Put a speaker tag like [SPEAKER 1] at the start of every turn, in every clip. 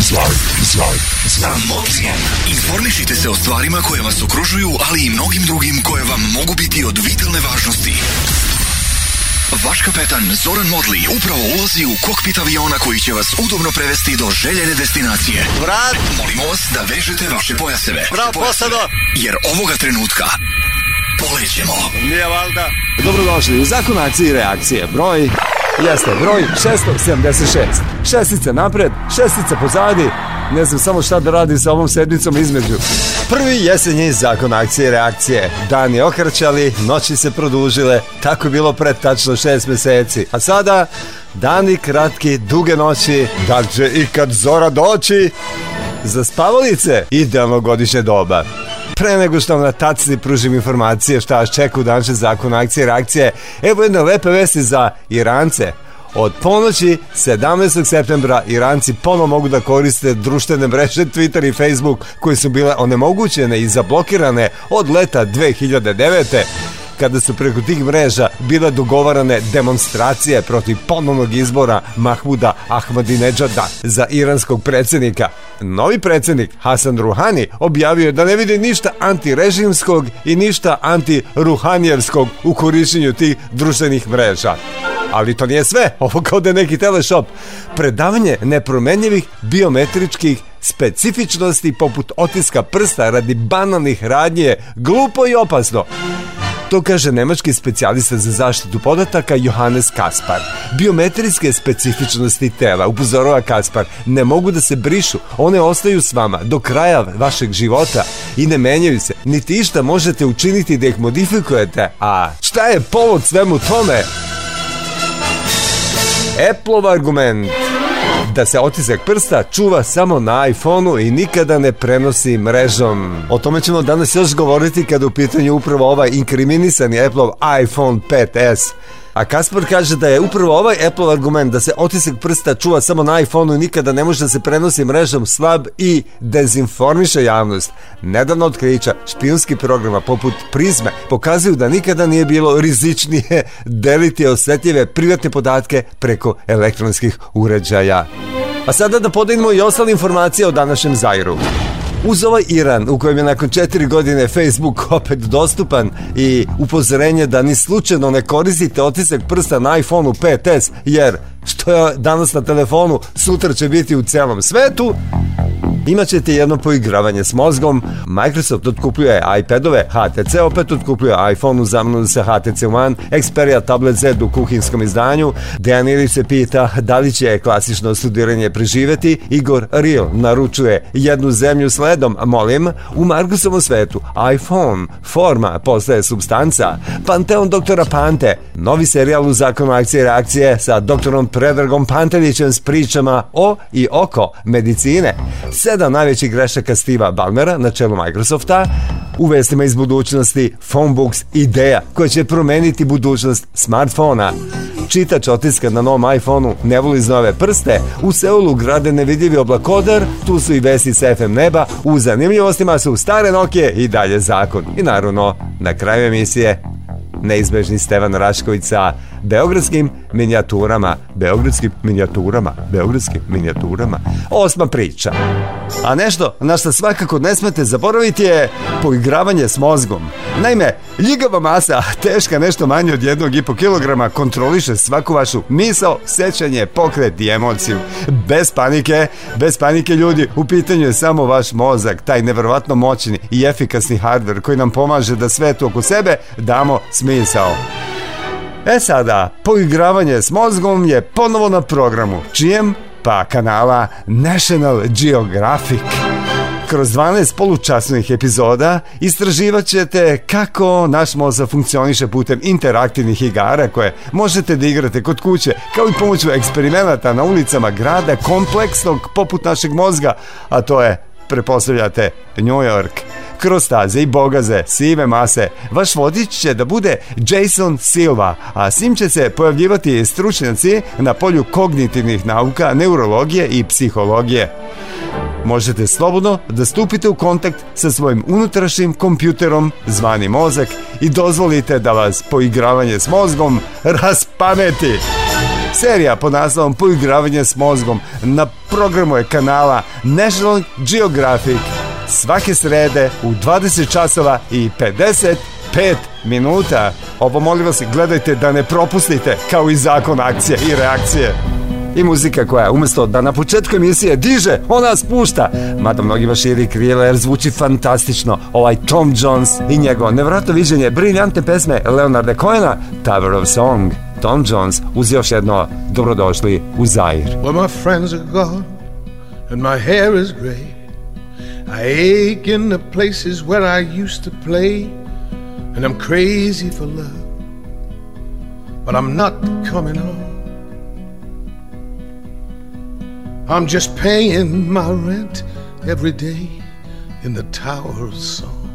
[SPEAKER 1] Informišite se o stvarima koje vas okružuju, ali i mnogim drugim koje vam mogu biti od vitalne važnosti. Vaš kapetan Zoran Modli upravo ulazi u kokpit aviona koji će vas udobno prevesti do željene destinacije. Molimo vas da vežete vaše pojaseve. Jer ovoga trenutka polećemo.
[SPEAKER 2] Nije valjda.
[SPEAKER 3] Dobrodošli u Zakon akcije i reakcije. Broj 676. Šestica napred, šestica pozadi. Ne znam samo šta da radi sa ovom sedmicom između. Prvi jesenji Zakon akcije i reakcije. Dani okrčali, noći se produžile. Tako je bilo pred tačno 6 meseci. A sada dani kratki, duge noći. Da će ikad zora doći? Za spavalice idealno godišnje doba. Pre nego što vam na tacni pružim informacije šta vas čeka u današnjem Zakonu akcije i reakcije, evo jedne lepe vesti za Irance. Od ponoći 17. septembra Iranci ponovo mogu da koriste društvene mreže Twitter i Facebook koje su bile onemogućene i zablokirane od leta 2009. kada su preko tih mreža bile dogovarane demonstracije protiv ponovnog izbora Mahmuda Ahmadinedžada za iranskog predsjednika. Novi predsjednik Hasan Ruhani objavio je da ne vidi ništa antirežimskog i ništa antiruhanijevskog u korištenju tih društvenih mreža. Ali to nije sve, ovo kao da je neki teleshop. Predavanje nepromenjivih biometričkih specifičnosti poput otiska prsta radi banalnih radnji je glupo i opasno. To kaže nemački specijalista za zaštitu podataka Johannes Kaspar. Biometrijske specifičnosti tela, upozorava Kaspar, ne mogu da se brišu, one ostaju s vama do kraja vašeg života i ne menjaju se. Niti išta možete učiniti da ih modifikujete. A šta je povod svemu tome? Appleov argument da se otisak prsta čuva samo na iPhoneu i nikada ne prenosi mrežom. O tome ćemo danas još govoriti kada u pitanju upravo ovaj inkriminisani Appleov iPhone 5S. A Kaspar kaže da je upravo ovaj Appleov argument da se otisak prsta čuva samo na iPhoneu i nikada ne može da se prenosi mrežom slab i dezinformiše javnost. Nedavno otkrića špijunskih programa poput Prizme pokazuju da nikada nije bilo rizičnije deliti osjetljive privatne podatke preko elektronskih uređaja. A sada da podelimo i ostale informacije o današnjem Zairu. Uz ovaj Iran u kojem je nakon 4 godine Facebook opet dostupan i upozorenje da ni slučajno ne koristite otisak prsta na iPhoneu 5S jer što je danas na telefonu sutra će biti u celom svetu, imat ćete jedno poigravanje s mozgom. Microsoft otkupljuje iPadove, HTC opet otkupljuje iPhone u zamenu sa HTC One, Xperia Tablet Z u kuhinskom izdanju. Dejan Ilić se pita da li će klasično studiranje preživeti. Igor Real naručuje jednu zemlju sledom, molim. U Markusovom svetu iPhone, forma postaje supstanca. Panteon doktora Pante, novi serijal u Zakonu akcije i reakcije sa doktorom Predragom Pantelićem s pričama o i oko medicine. 7 najvećih grešaka Steve'a Ballmera na čelu Microsofta. U vestima iz budućnosti Phonebooks ideja koja će promeniti budućnost smartfona. Čitač otiska na novom iPhoneu ne voli nove prste. U Seulu grade nevidljivi oblakodar. Tu su i vesti s FM neba. U zanimljivostima su stare Nokije i dalje zakon. I naravno, na kraju emisije neizbežni Stevan Rašković sa beogradskim minijaturama. Osma priča. A nešto na što svakako ne smete zaboraviti je poigravanje s mozgom. Naime, ljigava masa, teška nešto manje od 1,5 kg, kontroliše svaku vašu misao, sećanje, pokret i emociju. Bez panike ljudi, u pitanju je samo vaš mozak, taj neverovatno moćni i efikasni hardver koji nam pomaže da svetu oko sebe damo smisao. Sada, poigravanje s mozgom je ponovo na programu. Čijem? Pa kanala National Geographic. Kroz 12 polučasnih epizoda istraživat ćete kako naš mozak funkcioniše putem interaktivnih igara koje možete da igrate kod kuće, kao i pomoću eksperimenata na ulicama grada kompleksnog poput našeg mozga, a to je, pretpostavljate, New York. Kroz staze i bogaze, sive mase, vaš vodič će da bude Jason Silva, a s njim će se pojavljivati stručnjaci na polju kognitivnih nauka, neurologije i psihologije. Možete slobodno da stupite u kontakt sa svojim unutrašnjim kompjuterom zvani mozak i dozvolite da vas poigravanje s mozgom raspameti. serija pod naslovom Poigravanje s mozgom na programu je kanala National Geographic svake srede u 20 časova i 55 minuta. Ovo molim vas gledajte da ne propustite, kao i zakon akcije i reakcije. I muzika koja umjesto da na početku emisije diže, ona spušta. Mada mnogima širi krila jer zvuči fantastično. Ovaj Tom Jones i njegovo nevjerojatno viđenje briljantne pesme Leonarda Cohena, Tower of Song. Tom Jones uz još jedno dobrodošli u Zair.
[SPEAKER 2] Well, my friends are gone and my hair is gray. I ache in the places where I used to play. And I'm crazy for love, but I'm not coming home. I'm just paying my rent every day in the Tower of Song.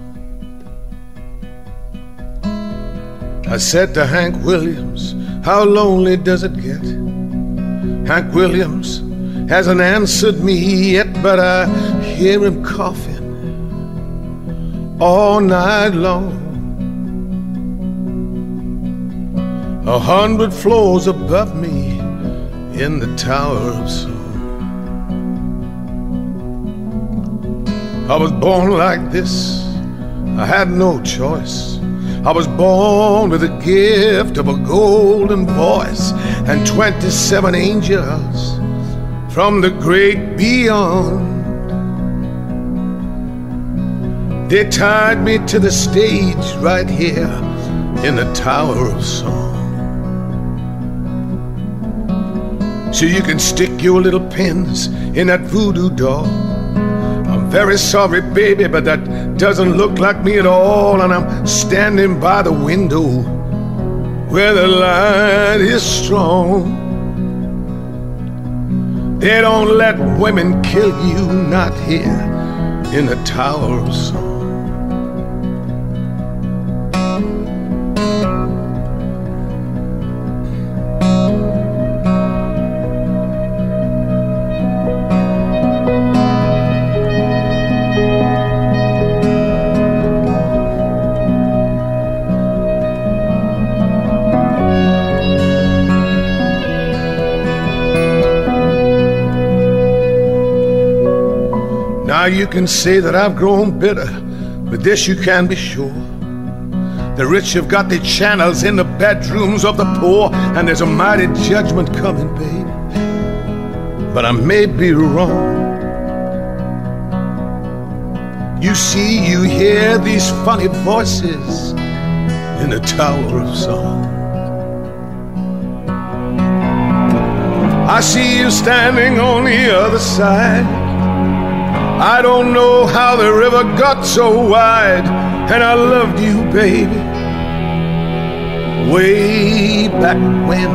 [SPEAKER 2] I said to Hank Williams, how lonely does it get? Hank Williams hasn't answered me yet, but I hear him coughing all night long. 100 floors above me in the Tower of Song. I was born like this, I had no choice. I was born with the gift of a golden voice and 27 angels from the great beyond. They tied me to the stage right here in the Tower of Song. So you can stick your little pins in that voodoo doll. I'm very sorry, baby, but that doesn't look like me at all. And I'm standing by the window where the light is strong. They don't let women kill you, not here in the Tower of Song. Now you can say that I've grown bitter, but this you can be sure. The rich have got their channels in the bedrooms of the poor, and there's a mighty judgment coming, baby. But I may be wrong. You see, you hear these funny voices in the Tower of Song. I see you standing on the other side. I don't know how the river got so wide, and I loved you, baby, way back when.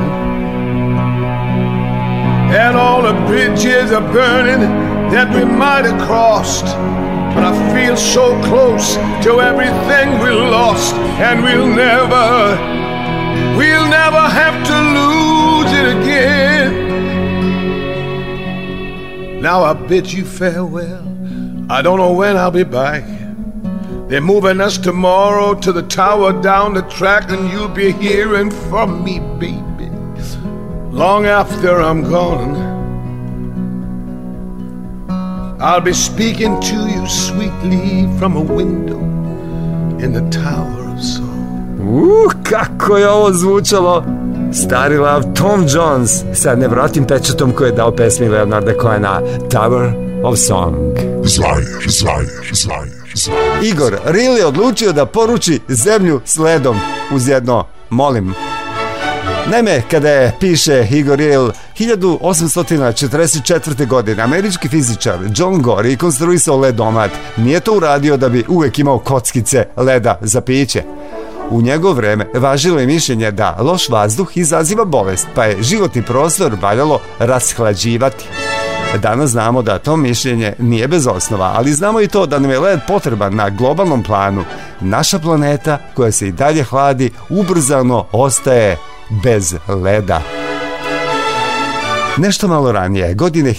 [SPEAKER 2] And all the bridges are burning that we might have crossed, but I feel so close to everything we lost, and we'll never have to lose it again. Now I bid you farewell. I don't know when I'll be back. They're moving us tomorrow to the tower down the track, and you'll be hearing from me, baby, long after I'm gone. I'll be speaking to you sweetly from a window in the Tower of Song.
[SPEAKER 3] Kako je ovo zvučalo! Stari lav Tom Jones sa nevjerojatnim pečatom koji je dao pesmi Leonarda Cohena, Tower of Song. Igor Ril je odlučio da poruči zemlju s ledom uz jedno molim. Naime, kada je, piše Igor Ril, 1844. godine američki fizičar John Gorey konstruisao ledomat. Nije to uradio da bi uvek imao kockice leda za piće. U njegovo vreme važilo je mišljenje da loš vazduh izaziva bolest, pa je životni prostor valjalo rashlađivati. Danas znamo da to mišljenje nije bez osnova, ali znamo i to da nam je led potreban na globalnom planu. Naša planeta, koja se i dalje hladi, ubrzano ostaje bez leda. Nešto malo ranije, godine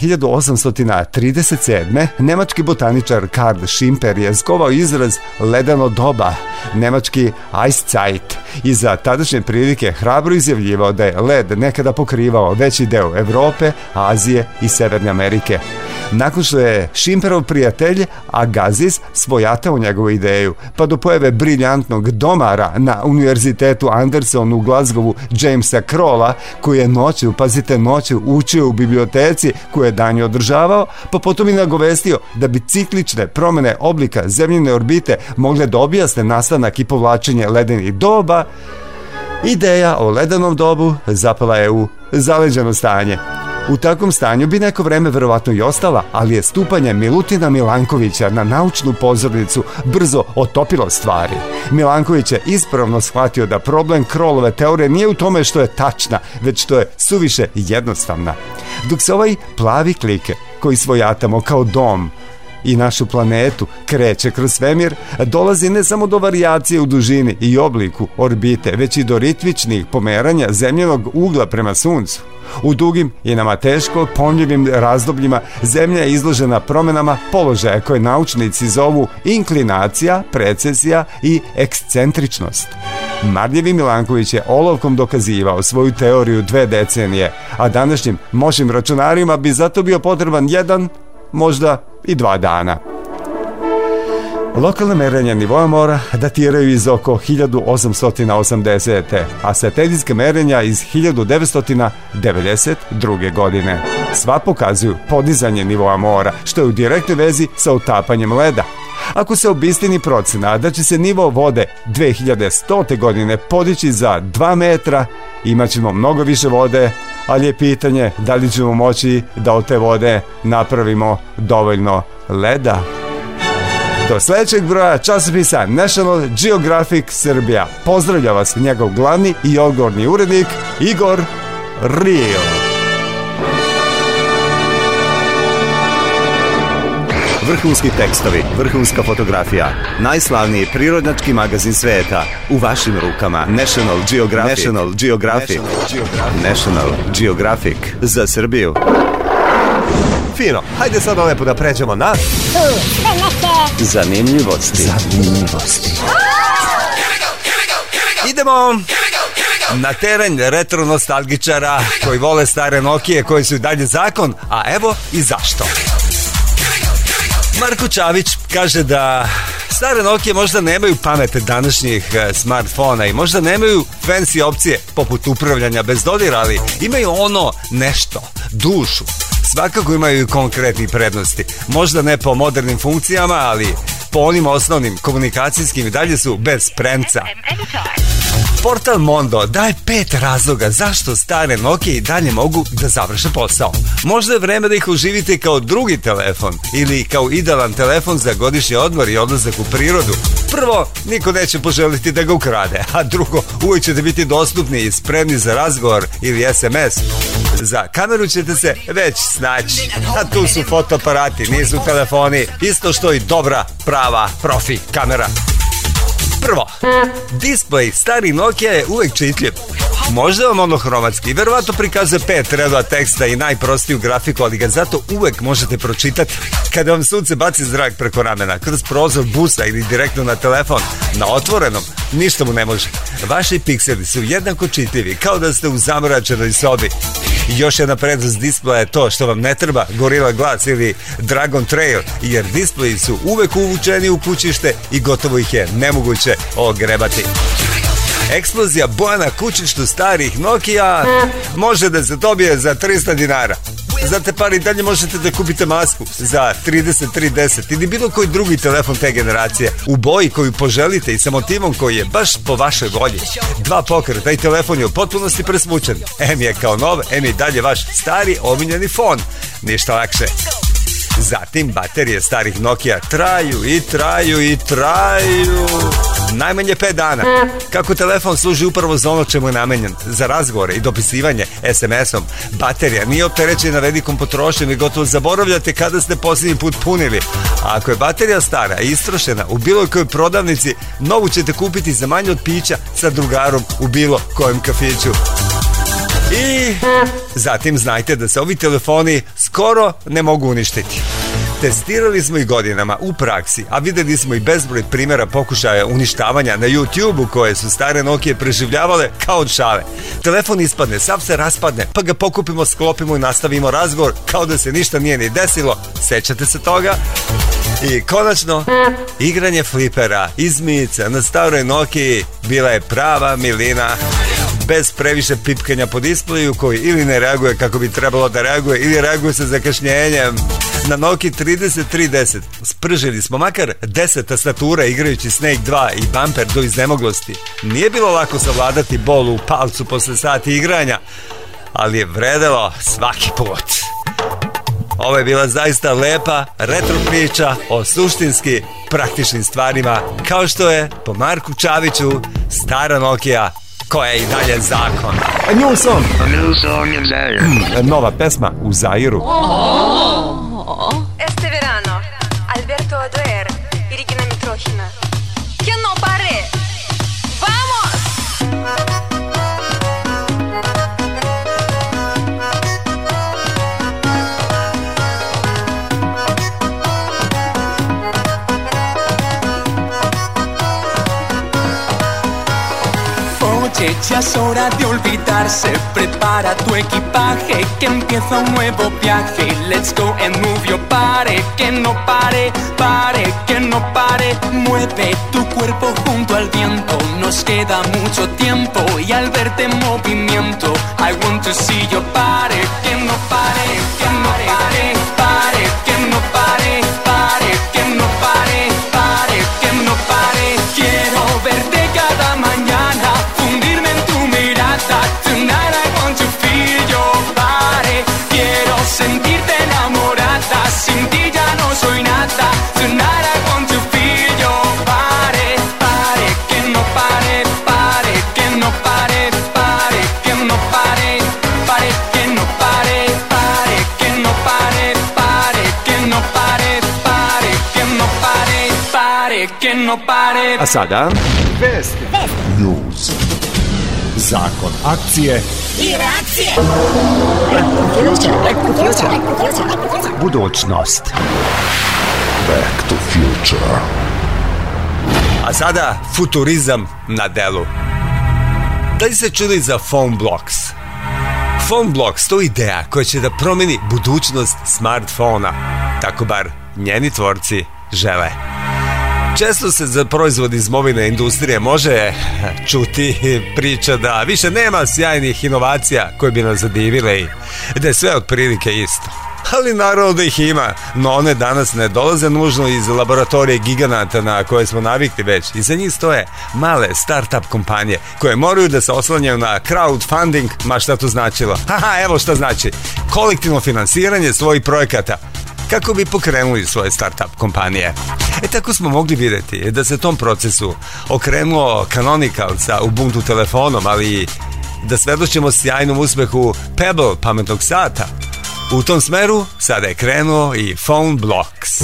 [SPEAKER 3] 1837. nemački botaničar Karl Schimper je skovao izraz ledeno doba, nemački Eiszeit, i za tadašnje prilike hrabro izjavljivao da je led nekada pokrivao veći deo Evrope, Azije i Severne Amerike. Nakon što je Schimperov prijatelj Agassiz svojatao njegovu ideju, pa do pojave briljantnog domara na univerzitetu Anderson u Glasgowu Jamesa Krolla, koji je noću učio u biblioteci koju je danju održavao, pa potom i nagovestio da bi ciklične promene oblika zemljine orbite mogle da objasne nastanak i povlačenje ledenih doba, ideja o ledenom dobu zapala je u zaleđeno stanje. U takvom stanju bi neko vreme verovatno i ostala, ali je stupanje Milutina Milankovića na naučnu pozornicu brzo otopilo stvari. Milanković je ispravno shvatio da problem Krollove teorije nije u tome što je tačna, već što je suviše jednostavna. Dok se ovaj plavi klike, koji svojatamo kao dom i našu planetu, kreće kroz svemir, dolazi ne samo do varijacije u dužini i obliku orbite, već i do ritmičnih pomeranja zemljenog ugla prema suncu. U dugim i nama teško pomljivim razdobljima zemlja je izložena promenama položaja koje naučnici zovu inklinacija, precesija i ekscentričnost. Marljivi Milanković je olovkom dokazivao svoju teoriju 2 decenije, a današnjim moćnim računarima bi zato bio potreban 1, možda i 2 dana. Lokalne merenja nivoa mora datiraju iz oko 1880. a satelitska merenja iz 1992. godine. Sva pokazuju podizanje nivoa mora, što je u direktnoj vezi sa utapanjem leda. Ako se obistini procena da će se nivo vode 2100. godine podići za 2 metra, imat ćemo mnogo više vode, ali je pitanje da li ćemo moći da od te vode napravimo dovoljno leda. Do sljedećeg broja časopisa National Geographic Srbija. Pozdravlja vas njegov glavni i odgovorni urednik Igor Rio.
[SPEAKER 4] Vrhunski tekstovi, vrhunska fotografija, najslavniji prirodnjački magazin sveta u vašim rukama. National Geographic. National Geographic. National Geographic za Srbiju.
[SPEAKER 3] Fino, hajde sad lepo da pređemo na
[SPEAKER 4] zanimljivosti.
[SPEAKER 3] Idemo na teren retro nostalgičara koji vole stare Nokije, koji su i dalje zakon, a evo i zašto. Marko Čavić kaže da stare Nokije možda nemaju pamete današnjih smartfona i možda nemaju fancy opcije poput upravljanja bez dodira, ali imaju ono nešto, dušu. Svakako imaju i konkretnih prednosti. Možda ne po modernim funkcijama, ali po onim osnovnim komunikacijskim i dalje su bez premca. Portal Mondo daje 5 razloga zašto stare Nokije i dalje mogu da završe posao. Možda je vreme da ih uživite kao drugi telefon ili kao idealan telefon za godišnji odmor i odlazak u prirodu. Prvo, niko neće poželiti da ga ukrade, a drugo, uvijek ćete biti dostupni i spremni za razgovor ili SMS. Za kameru ćete se već snaći, a tu su fotoaparati, nisu telefoni, isto što i dobra, prava profi kamera. Prvo, displej stari Nokia je uvek čitljiv. Možda je monohromatski i verovatno prikazuje 5 redova teksta i najprostiju grafiku, ali ga zato uvek možete pročitati. Kada vam sunce baci zrak preko ramena, kroz prozor busa ili direktno na telefon, na otvorenom, ništa mu ne može. Vaši pikseli su jednako čitljivi, kao da ste u zamračenoj sobi. Još jedna prednost displeja je to što vam ne treba Gorilla Glass ili Dragon Trail, jer displeji su uvek uvučeni u kućište i gotovo ih je nemoguće ogrebati. Eksplozija boja na kućištu starih Nokia može da se dobije za 300 dinara. Za te pare i dalje možete da kupite masku za 3310 ili bilo koji drugi telefon te generacije u boji koju poželite i sa motivom koji je baš po vašoj volji. 2 pokreta i telefon je u potpunosti presvučen. M je kao nov, M je i dalje vaš stari omiljeni fon. Ništa lakše. Zatim baterije starih Nokia traju i traju i traju najmanje 5 dana. Kako telefon služi upravo za ono čemu je namenjen, za razgovore i dopisivanje SMS-om, baterija nije opterećena velikom potrošnjom i gotovo zaboravljate kada ste posljednji put punili. A ako je baterija stara i istrošena u bilo kojoj prodavnici, novu ćete kupiti za manje od pića sa drugarom u bilo kojem kafiću. I zatim znajte da se ovi telefoni skoro ne mogu uništiti. Testirali smo ih godinama u praksi, a videli smo i bezbroj primjera pokušaja uništavanja na YouTube-u koje su stare Nokia preživljavale kao od šale. Telefon ispadne, sav se raspadne, pa ga pokupimo, sklopimo i nastavimo razgovor kao da se ništa nije ni desilo. Sećate se toga? I konačno, igranje flipera iz mica na staroj Nokiji bila je prava milina, bez previše pipkanja po displeju koji ili ne reaguje kako bi trebalo da reaguje ili reaguje sa zakašnjenjem. Na Nokia 3310 spržili smo makar 10 tastatura igrajući Snake 2 i Bumper do iznemoglosti. Nije bilo lako savladati bol u palcu posle sati igranja, ali je vredelo svaki put. Ovo je bila zaista lepa retro priča o suštinski praktičnim stvarima, kao što je po Marku Čaviću stara Nokia koja je i dalje zakon.
[SPEAKER 4] A new song.
[SPEAKER 5] A new song in Zaire.
[SPEAKER 3] Nova pesma u Zairu.
[SPEAKER 6] Este verano, Alberto Adoer y Regina Mitrohina. Que no pare. Vamos!
[SPEAKER 7] Oye, ya es hora de olvidarse. Prepara tu equipaje, que empieza un nuevo viaje. Let's go and move your body. Que no pare, pare, que no pare. Mueve tu cuerpo junto al viento. Nos queda mucho tiempo y al verte en movimiento, I want to see your body. Que no pare, que no pare, pare, que no pare, pare, que no pare, pare, que no pare. Quiero verte cada mañana, fundirme en tu mirada. Tonight I want to feel your body. Quiero sentirte enamorada, sin ti ya no soy nada. Tonight I want to feel your body. Pare, que no pare, pare, que no pare, pare, que no pare, pare, que no pare, pare, que no pare, pare, que no pare, pare, que no pare, pare, que no pare.
[SPEAKER 4] A sada?
[SPEAKER 3] Vesti.
[SPEAKER 2] News. Zakon. Akcije.
[SPEAKER 8] I reakcije.
[SPEAKER 4] Budućnost.
[SPEAKER 2] Back to future.
[SPEAKER 3] A sada futurizam na delu. Da li ste čuli za Phone Blocks? Phone Blocks, to je ideja koja će da promeni budućnost smartfona. Tako bar njeni tvorci žele. Često se za proizvod iz mobilne industrije može čuti priča da više nema sjajnih inovacija koje bi nas zadivile i da je sve otprilike isto. Ali naravno da ih ima, no one danas ne dolaze nužno iz laboratorije giganata na koje smo navikli već. Iza njih stoje male start-up kompanije koje moraju da se oslanjaju na crowdfunding, ma šta to značilo? Haha, evo šta znači. Kolektivno finansiranje svojih projekata kako bi pokrenuli svoje start-up kompanije. Tako smo mogli vidjeti da se tom procesu okrenuo Canonical sa Ubuntu telefonom, ali i da svedočimo sjajnom uspehu Pebble pametnog sata. U tom smeru sada je krenuo i Phone Blocks.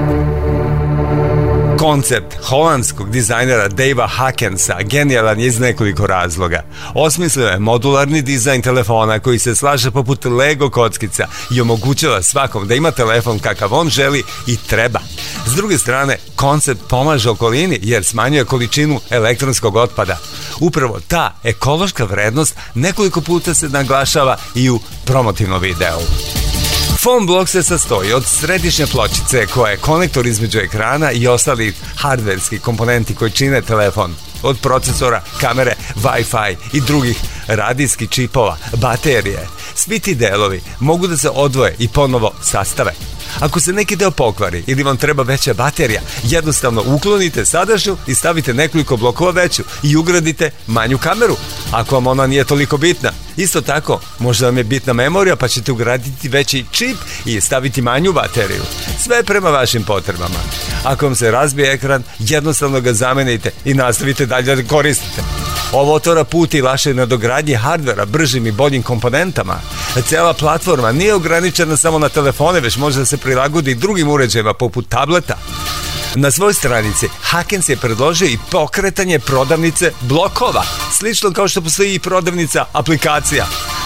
[SPEAKER 3] Koncept holandskog dizajnera Davea Hakensa genijalan je iz nekoliko razloga. Osmislio je modularni dizajn telefona koji se slaže poput Lego kockica i omogućava svakom da ima telefon kakav on želi i treba. S druge strane, koncept pomaže okolini jer smanjuje količinu elektronskog otpada. Upravo ta ekološka vrednost nekoliko puta se naglašava i u promotivnom videu. Phone Block se sastoji od središnje pločice koja je konektor između ekrana i ostalih hardverskih komponenti koji čine telefon. Od procesora, kamere, Wi-Fi i drugih radijskih čipova, baterije. Svi ti delovi mogu da se odvoje i ponovo sastave. Ako se neki deo pokvari ili vam treba veća baterija, jednostavno uklonite sadašnju i stavite nekoliko blokova veću i ugradite manju kameru, ako vam ona nije toliko bitna. Isto tako, možda vam je bitna memorija pa ćete ugraditi veći čip i staviti manju bateriju. Sve prema vašim potrebama. Ako vam se razbije ekran, jednostavno ga zamenite i nastavite dalje da koristite. Ovo otvara put i vaše nadogradnje hardvera bržim i boljim komponentama. Cijela platforma nije ograničena samo na telefone, već može da se prilagodi i drugim uređajima poput tableta. Na svojoj stranici Hakens je predložio i pokretanje prodavnice blokova, slično kao što postoji i prodavnica aplikacija.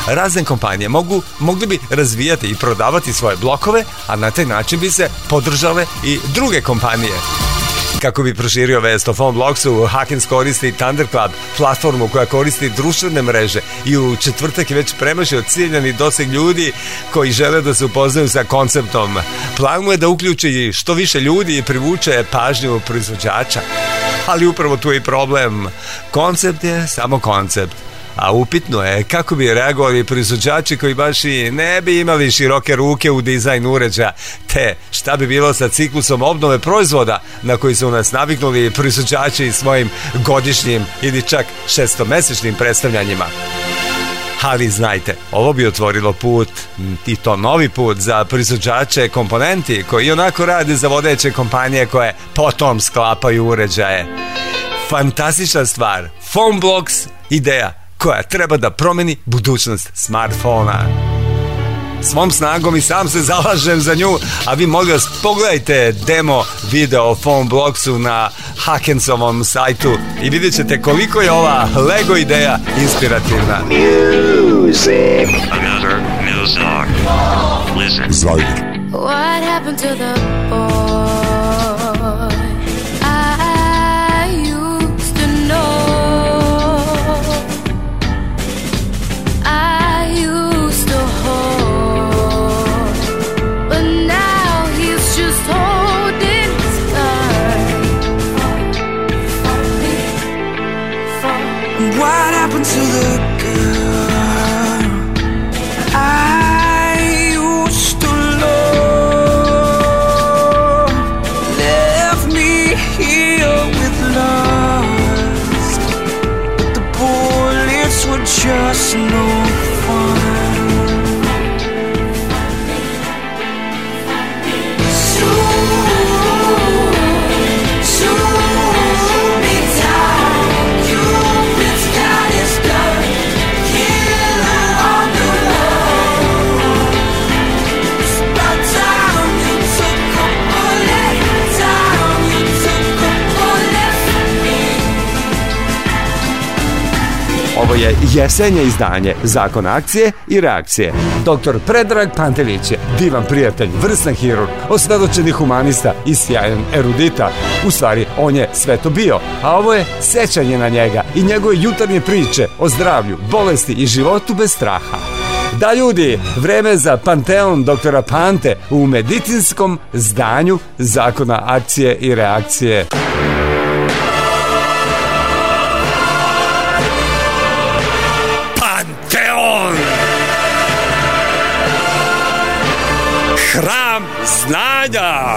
[SPEAKER 3] razne kompanije mogli bi razvijati i prodavati svoje blokove, a na taj način bi se podržale i druge kompanije. Kako bi proširio vest o Phone Blocksu, Hakens koristi Thunder Club, platformu koja koristi društvene mreže i u četvrtak je već premašio ciljani doseg ljudi koji žele da se upoznaju sa konceptom. Plan mu je da uključi što više ljudi i privuče pažnju proizvođača. Ali upravo tu je i problem. Koncept je samo koncept. A upitno je kako bi reagovali proizvođači koji baš i ne bi imali široke ruke u dizajn uređaja, te šta bi bilo sa ciklusom obnove proizvoda na koji su nas naviknuli proizvođači svojim godišnjim ili čak šestomesečnim predstavljanjima. Ali znajte, ovo bi otvorilo put, i to novi put, za proizvođače komponenti koji onako rade za vodeće kompanije koje potom sklapaju uređaje. Fantastična stvar, Phone Blocks, ideja koja treba da promeni budućnost smartfona. Svom snagom i sam se zalažem za nju, a vi molim vas pogledajte demo video o Phone Blocksu na Hakensovom sajtu i vidjet ćete koliko je ova Lego ideja inspirativna.
[SPEAKER 5] Music. Another new song. Listen.
[SPEAKER 8] What happened to the boy I used to know? I used to hold, but now he's just holding his gun.
[SPEAKER 7] What happened to the girl I used to love? Left me here with lust, but the bullets were just no fun. Shoot me down, Cupid's got his gun, killer on the road. It's about time you took a bullet, time you took a bullet for me.
[SPEAKER 3] Ovo je jesenje izdanje Zakon akcije i reakcije. Dr. Predrag Pantelić je divan prijatelj, vrstan hirurg, osvedočeni humanista i sjajan erudita. U stvari, on je sve to bio, a ovo je sećanje na njega i njegove jutarnje priče o zdravlju, bolesti i životu bez straha. Da, ljudi, vreme za Panteon doktora Pante u medicinskom zdanju Zakona akcije i reakcije. Panteon! Hram znanja!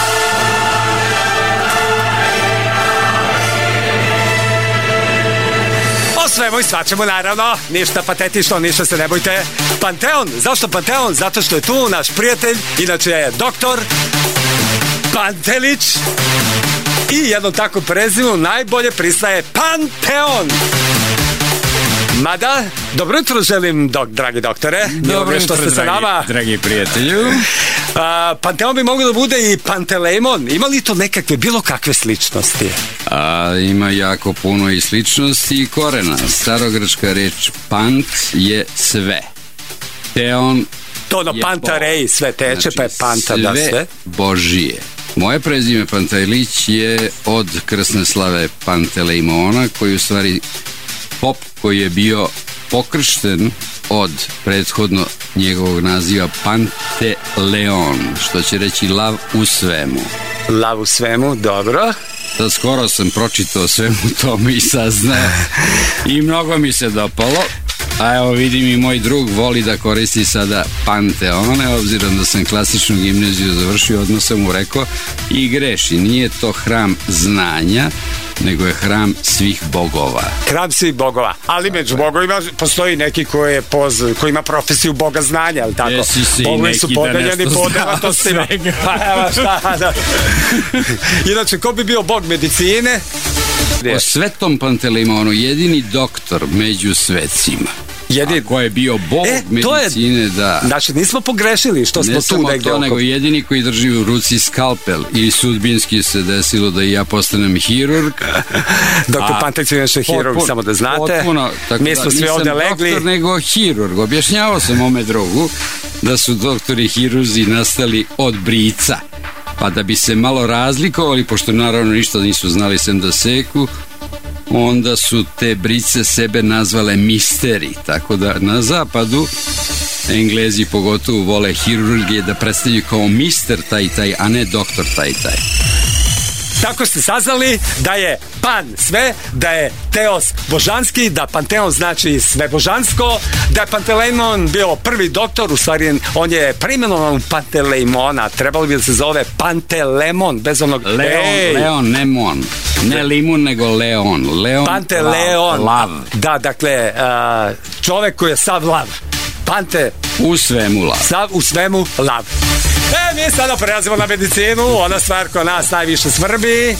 [SPEAKER 3] O svemu i svačemu, naravno, ništa patetično, ništa se ne bojte. Panteon, zašto Panteon? Zato što je tu naš prijatelj, inače je doktor Pantelić i jednom takvom prezivu najbolje pristaje Panteon. Mada, dobro jutro želim, dragi doktore.
[SPEAKER 9] Dobro jutro, dragi prijatelju.
[SPEAKER 3] Panteon bi moglo da bude i Pantelejmon. Ima li to nekakve, bilo kakve sličnosti?
[SPEAKER 9] Ima jako puno i sličnosti i korena. Starogrčka reč pant je sve. Teon
[SPEAKER 3] to na pantarej sve teče, znači, pa je panta da sve.
[SPEAKER 9] Božije. Moje prezime Pantelić je od krsne slave Pantelejmona, koji u stvari pop koji je bio pokršten od prethodno njegovog naziva Panteleon, što će reći lav u svemu.
[SPEAKER 3] Lav u svemu, dobro.
[SPEAKER 9] Sad skoro sam pročitao svemu tome i saznao i mnogo mi se dopalo. A evo vidim i moj drug voli da koristi sada Panteone, obzirom da sam klasičnu gimnaziju završio, odmah sam mu rekao i greši, nije to hram znanja, nego je hram svih bogova.
[SPEAKER 3] Hram svih bogova, ali među bogovima postoji neki koji ima profesiju boga znanja, ali tako? Bogovi su podeljeni po delatnostima. Pa evo šta, da. Inače, ko bi bio bog medicine?
[SPEAKER 9] Po svetom Pantelejmonu jedini doktor među svecima Ko je bio bog medicine, da.
[SPEAKER 10] Znači, nismo pogrešili što smo
[SPEAKER 9] ne
[SPEAKER 10] tu negdje.
[SPEAKER 9] Ne samo to, nego jedini koji drži u ruci skalpel. I sudbinski se desilo da i ja postanem hirurg.
[SPEAKER 10] Doktor Pantek je inače hirurg, samo da znate.
[SPEAKER 9] Potpuno, tako
[SPEAKER 10] mi smo svi ovdje legli.
[SPEAKER 9] Nisam doktor, nego hirurg. Objašnjavao sam mome drugu da su doktori hirurzi nastali od brica. Pa da bi se malo razlikovali, pošto naravno ništa nisu znali sem da seku, onda su te brice sebe nazvale misteri. Tako da na zapadu Englezi pogotovo vole hirurgije da predstavljaju kao mister taj, a ne doktor taj.
[SPEAKER 10] Tako ste saznali da je pan sve, da je teos božanski, da panteon znači sve božansko, da je Pantelejmon bio prvi doktor, u stvari on je preimenovan u Pantelejmona, trebalo bi da se zove Pantelemon, bez onog
[SPEAKER 9] Leon, nemon. Ne limun, nego Leon.
[SPEAKER 10] Panteleon.
[SPEAKER 9] Lav.
[SPEAKER 10] Da, dakle, čovek koji je sav lav. Pante
[SPEAKER 9] u svemu lav.
[SPEAKER 10] Sav u svemu lav. Mi sada prelazimo na medicinu, ona stvar koja nas najviše svrbi.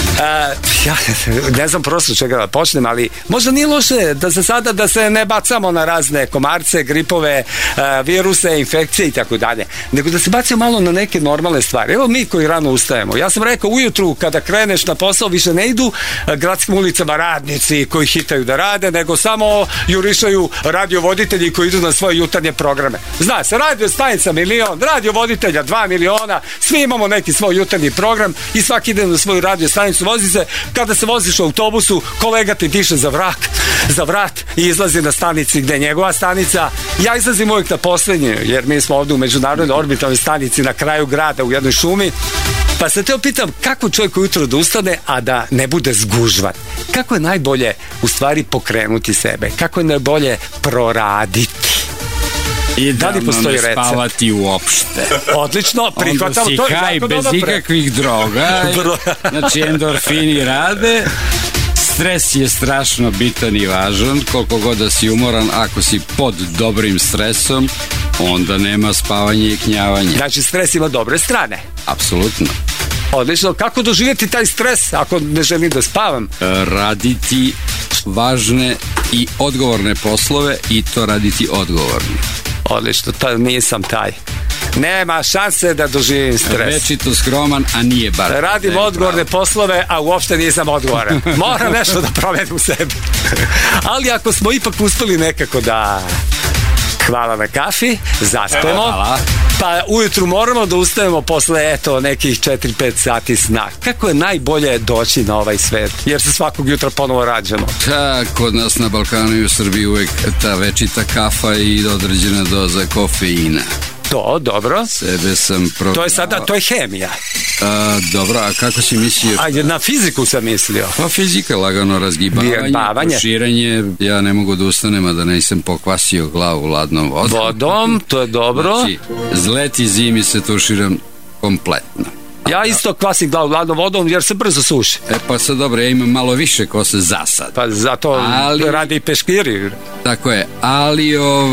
[SPEAKER 10] Ja ne znam prosto čega da počnem, ali možda nije loše da se ne bacamo na razne komarce, gripove, viruse, infekcije i tako dalje, nego da se bacimo malo na neke normalne stvari. Evo mi koji rano ustajemo. Ja sam rekao, ujutru kada kreneš na posao više ne idu gradskim ulicama radnici koji hitaju da rade, nego samo jurišaju radiovoditelji koji idu na svoje jutarnje programe. Zna se, radio stanica 1 milion, radiovoditelja 2 miliona, svi imamo neki svoj jutarnji program i svaki ide na svoju radio stanicu, vozi se. Kada se voziš u autobusu, kolega ti diše za vrat i izlazi na stanici gde je njegova stanica. Ja izlazim uvijek na posljednje, jer mi smo ovdje u međunarodnoj orbitalnoj stanici na kraju grada u jednoj šumi. Pa se te opitam kako čovjek ujutro da ustane, a da ne bude zgužvan. Kako je najbolje u stvari pokrenuti sebe? Kako je najbolje proraditi?
[SPEAKER 9] Idealno ne spavati uopšte.
[SPEAKER 10] Odlično, prihvatam.
[SPEAKER 9] Onda si haj bez ikakvih droga. Znači endorfini rade. Stres je strašno bitan i važan. Koliko god da si umoran, ako si pod dobrim stresom, onda nema spavanja i knjavanja.
[SPEAKER 10] Znači stres ima dobre strane.
[SPEAKER 9] Apsolutno.
[SPEAKER 10] Odlično, kako doživjeti taj stres ako ne želim da spavam?
[SPEAKER 9] Raditi važne i odgovorne poslove i to raditi odgovorno.
[SPEAKER 10] Odlično, nisam taj. Nema šanse da doživim stres.
[SPEAKER 9] Večito skroman, a nije bar.
[SPEAKER 10] Radim odgovorne poslove, a uopšte nisam odgovoran. Moram nešto da promenim u sebi. Ali ako smo ipak uspeli nekako da... Hvala na kafi, zaspemo. Pa ujutru moramo da ustajemo posle nekih 4-5 sati sna. Kako je najbolje doći na ovaj svet? Jer se svakog jutra ponovo rađamo.
[SPEAKER 9] Kod nas na Balkanu i u Srbiji uvek ta večita kafa i određena doza kofeina.
[SPEAKER 10] To, dobro.
[SPEAKER 9] Sebe sam probao.
[SPEAKER 10] To je hemija.
[SPEAKER 9] Dobro, a kako si mislio?
[SPEAKER 10] Na fiziku sam mislio.
[SPEAKER 9] Pa fizika, lagano razgibavanje, proširanje. Ja ne mogu da ustanem, a da nisam pokvasio glavu ladnom vodom.
[SPEAKER 10] To je dobro.
[SPEAKER 9] Znači, leti zimi se tuširam kompletno.
[SPEAKER 10] Ja isto kvasim glavu ladnom vodom jer se brzo suši.
[SPEAKER 9] Pa sad dobro, ja imam malo više kose za sad.
[SPEAKER 10] Pa zato radi i peškiri.
[SPEAKER 9] Tako je, ali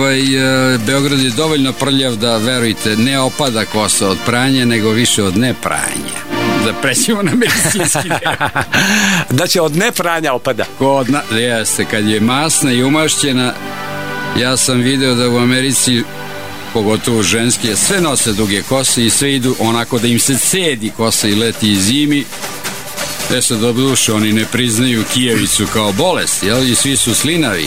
[SPEAKER 9] Beograd je dovoljno prljav da, verujte, ne opada kosa od pranja, nego više od nepranja. Da prećemo na medicinski deo.
[SPEAKER 10] Znači od nepranja opada.
[SPEAKER 9] Jeste, kad je masna i umašćena, ja sam video da u Americi, pogotovo ženske, sve nose duge kose i sve idu onako da im se cedi kosa i leti i zimi. Sad doduše, oni ne priznaju kijevicu kao bolest, jel? I svi su slinavi.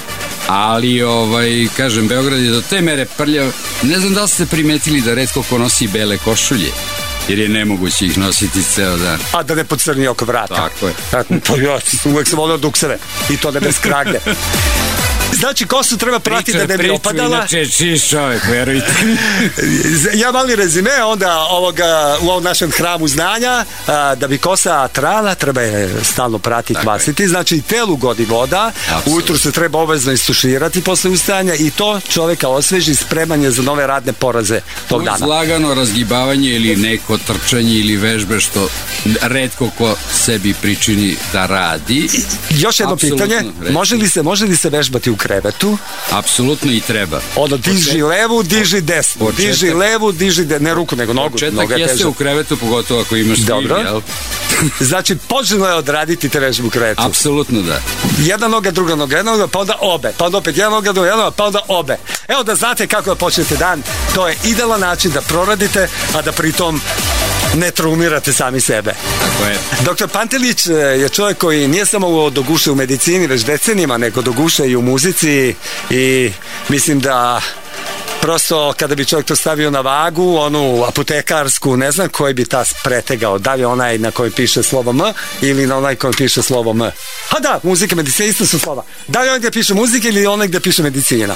[SPEAKER 9] Ali, kažem, Beograd je do te mere prljav. Ne znam da li ste primetili da retko ko nosi bele košulje, jer je nemoguće ih nositi ceo dan.
[SPEAKER 10] A da ne pocrni oko vrata.
[SPEAKER 9] Tako je.
[SPEAKER 10] Ja uvek sam volio dukseve i to da bez kragne. Znači, kosu treba pratiti da ne bi opadala.
[SPEAKER 9] Inače, čist čovek, verujte.
[SPEAKER 10] Ja mali rezime onda u ovom našem hramu znanja, da bi kosa trala, treba je stalno pratiti, kvasiti. Znači, telu godi voda, ujutru se treba obavezno istuširati posle ustajanja i to čoveka osveži, spremanje za nove radne poraze tog dana.
[SPEAKER 9] Uz lagano razgibavanje ili neko trčanje ili vežbe, što retko ko sebi pričini da radi.
[SPEAKER 10] Još jedno pitanje, može li se vežbati u krevetu.
[SPEAKER 9] Apsolutno i treba.
[SPEAKER 10] Ono, diži levu, diži desnu. Diži levu, diži desnu. Ne ruku, nego nogu.
[SPEAKER 9] Početak jeste u krevetu, pogotovo ako imaš
[SPEAKER 10] dobro.
[SPEAKER 9] jel?
[SPEAKER 10] Znači, poželjno je odraditi trežbu u krevetu.
[SPEAKER 9] Apsolutno da.
[SPEAKER 10] Jedna noga, druga noga, jedna noga, pa onda obe. Pa onda opet jedna noga, druga noga, pa onda obe. Evo da znate kako da počnete dan. To je idealan način da proradite, a da pritom ne traumirate sami sebe.
[SPEAKER 9] Tako je.
[SPEAKER 10] Dr. Pantelić je čovjek koji nije samo do guše u medicini, već decenijima, nego do guše i u muzici i mislim da prosto kada bi čovjek to stavio na vagu, onu apotekarsku, ne znam koji bi tas pretegao, da li onaj na kojem piše slovo M ili na onaj kojem piše slovo M. Ha da, muzika, medicina, isto su slova. Da li onaj gdje piše muzika ili onaj gdje piše medicina?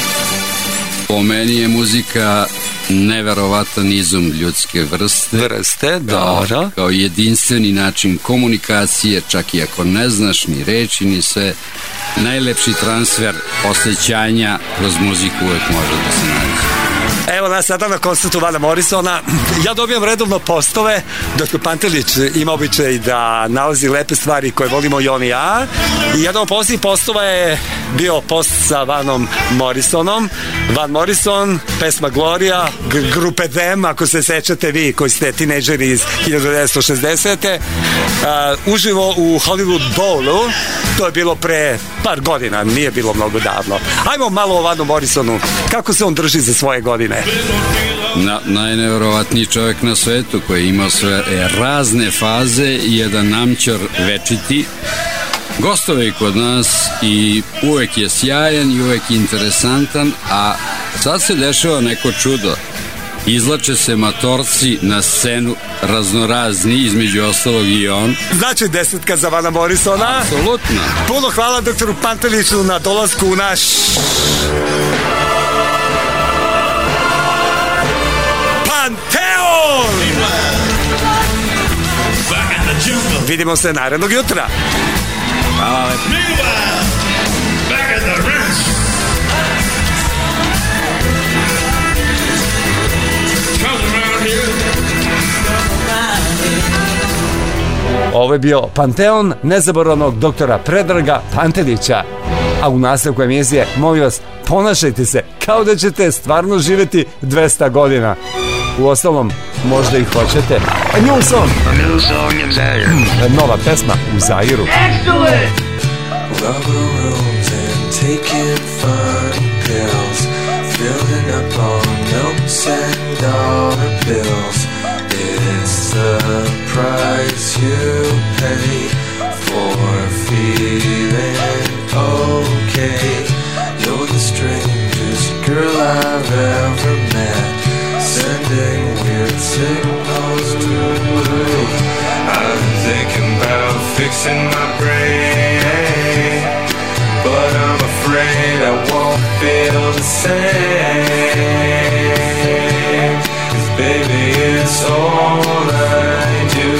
[SPEAKER 9] Po meni je muzika neverovatan izum ljudske vrste,
[SPEAKER 10] dobro.
[SPEAKER 9] Kao jedinstveni način komunikacije, čak i ako ne znaš ni reči ni sve, najlepši transfer osjećanja kroz muziku uvek može da se nađe.
[SPEAKER 10] Evo nas sada na koncertu Vana Morrisona. Ja dobijam redovno postove. Dr. Pantelić ima običaj da nalazi lepe stvari koje volimo i on i ja. I jedan od posljednjih postova je bio post sa Vanom Morrisonom. Van Morrison, pesma Gloria, grupe Them, ako se sećate vi koji ste tinejdžeri iz 1960. Uživo u Hollywood Bowlu. To je bilo pre par godina, nije bilo mnogo davno. Ajmo malo o Vanu Morrisonu. Kako se on drži za svoje godine?
[SPEAKER 9] Najneverovatniji čovjek na svetu koji je imao sve razne faze i jedan namćor večiti. Gostove i kod nas i uvek je sjajan i uvek je interesantan, a sad se dešava neko čudo. Izlače se matorci na scenu raznorazni, između ostalog i on.
[SPEAKER 10] Znači 10 za Vana Morrisona.
[SPEAKER 9] Apsolutno.
[SPEAKER 10] Puno hvala doktoru Panteliću na dolasku u naš Panteon. Vidimo se narednog jutra. Hvala.
[SPEAKER 3] Ovo je bio Panteon nezaboravnog doktora Predraga Pantelića. A u nastavku emisije, molim vas, ponašajte se kao da ćete stvarno živjeti 200 godina. U ostalom, možda i hoćete. A new song! Nova pesma u Zairu.
[SPEAKER 11] Excellent! Rubber rooms and taking fun pills, filling up on notes and dollar bills. It's the price you pay for feeling okay. You're the strangest girl I've ever met, sending weird signals to me. I'm thinking about fixing my brain, but I'm afraid I won't feel the same. 'Cause baby, it's all I do.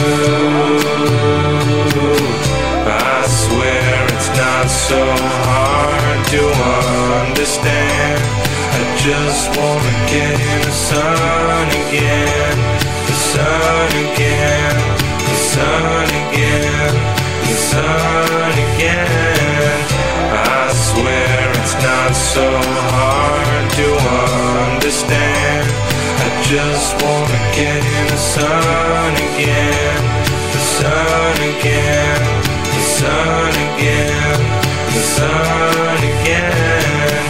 [SPEAKER 11] I swear it's not so hard to understand. I just wanna get in the sun again, the sun again, the sun again, the sun again. I swear it's not so hard to understand. I just wanna get in the sun again, the sun again, the sun again, the sun again.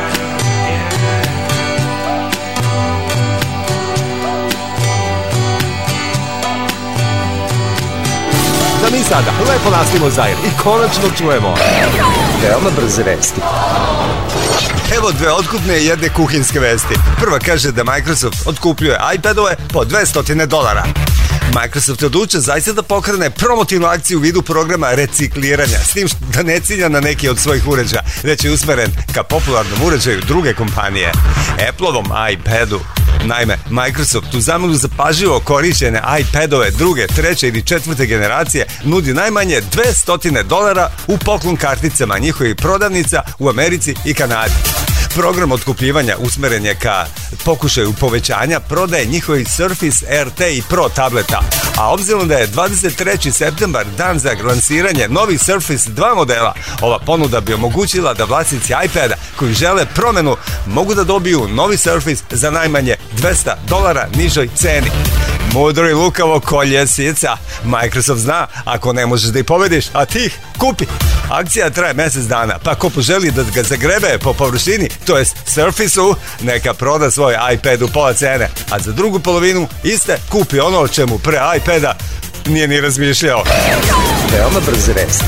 [SPEAKER 3] Da mi sada lepo nastavimo Zair i konačno čujemo veoma brze vesti. Evo dve otkupne i jedne kuhinske vesti. Prva kaže da Microsoft otkupljuje iPadove po $200. Microsoft je odlučio zaista da pokrene promotivnu akciju u vidu programa recikliranja, s tim da ne cilja na neki od svojih uređaja, već je usmeren ka popularnom uređaju druge kompanije, Appleovom iPadu. Naime, Microsoft u zamenu za pažljivo korišćene iPadove druge, treće ili četvrte generacije nudi najmanje $200 u poklon karticama njihovih prodavnica u Americi i Kanadi. Program otkupljivanja usmeren je ka pokušaju povećanja prodaje njihovih Surface RT i Pro tableta. A obzirom da je 23. septembar dan za lansiranje novih Surface 2 modela, ova ponuda bi omogućila da vlasnici iPada koji žele promenu mogu da dobiju novi Surface za najmanje $200 nižoj ceni. Mudro i lukavo kolje sica. Microsoft zna, ako ne možeš da ih pobediš, a ti ih kupi. Akcija traje mjesec dana, pa ko poželi da ga zagrebe po površini, to jest Surface-u, neka proda svoj iPad u pola cene, a za drugu polovinu iste kupi ono o čemu pre iPada nije ni razmišljao.
[SPEAKER 4] Veoma brze vesti.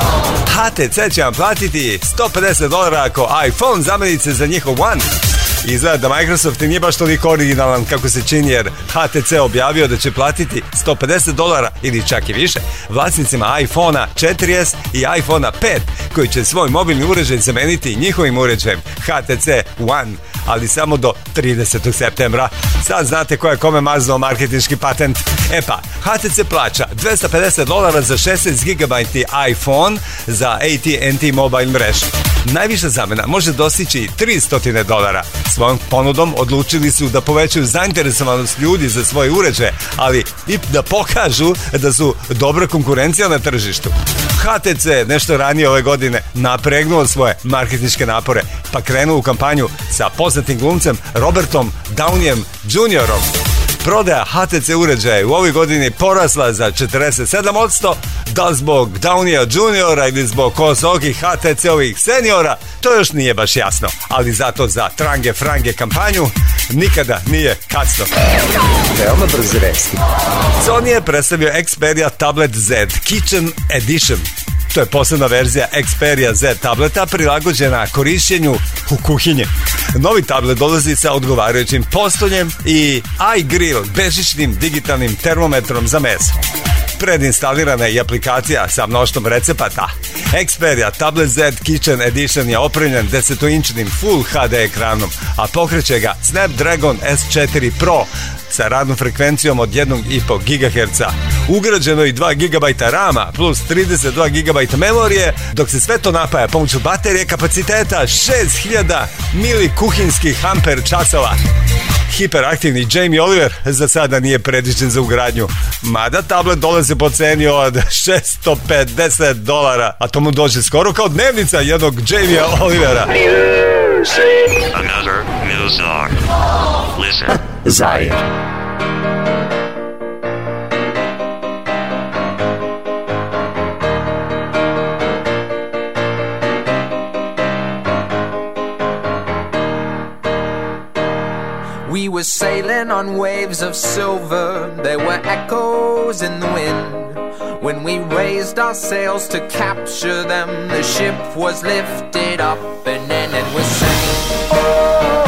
[SPEAKER 3] HTC će vam platiti $150 ako iPhone zamenice za njihov One. Izgleda da Microsoft nije baš toliko originalan kako se čini, jer HTC objavio da će platiti $150 ili čak i više vlasnicima iPhone-a 4S i iPhone-a 5 koji će svoj mobilni uređaj zameniti njihovim uređajem HTC One, ali samo do 30. septembra. Sad znate ko je kome maznuo marketinški patent. E pa, HTC plaća $250 za 16 GB iPhone za AT&T Mobile mrežu. Najviša zamena može dostići $300. Svojom ponudom odlučili su da povećaju zainteresovanost ljudi za svoje uređaje, ali i da pokažu da su dobra konkurencija na tržištu. HTC nešto ranije ove godine napregnuo svoje marketinške napore, pa krenuo u kampanju sa poznatim glumcem Robertom Downeyem Jr. Prodaja HTC uređaja u ovoj godini porasla za 47%, da li zbog Downeya Juniora ili zbog kosokih HTC-ovih seniora, to još nije baš jasno, ali zato za trange frange kampanju nikada nije kasno.
[SPEAKER 4] Veoma brze vesti.
[SPEAKER 3] Sony je predstavio Xperia Tablet Z Kitchen Edition. To je posebna verzija Xperia Z tableta prilagođena korišćenju u kuhinji. Novi tablet dolazi sa odgovarajućim postoljem i iGrill bežičnim digitalnim termometrom za meso. Predinstalirana je i aplikacija sa mnoštvom recepata. Xperia Tablet Z Kitchen Edition je opremljen 10-inčnim Full HD ekranom, a pokreće ga Snapdragon S4 Pro sa radnom frekvencijom od 1,5 GHz. Ugrađeno i 2 GB rama plus 32 GB memorije, dok se sve to napaja pomoću baterije kapaciteta 6000 mili kuhinskih amper časova. Hiperaktivni Jamie Oliver za sada nije predviđen za ugradnju, mada tablet dolazi po ceni od $650, a to mu dođe skoro kao dnevnica jednog Jamie Olivera.
[SPEAKER 5] Another new song. Listen.
[SPEAKER 4] Zaire.
[SPEAKER 12] We were sailing on waves of silver. There were echoes in the wind. When we raised our sails to capture them, the ship was lifted up and then it was sank. Oh,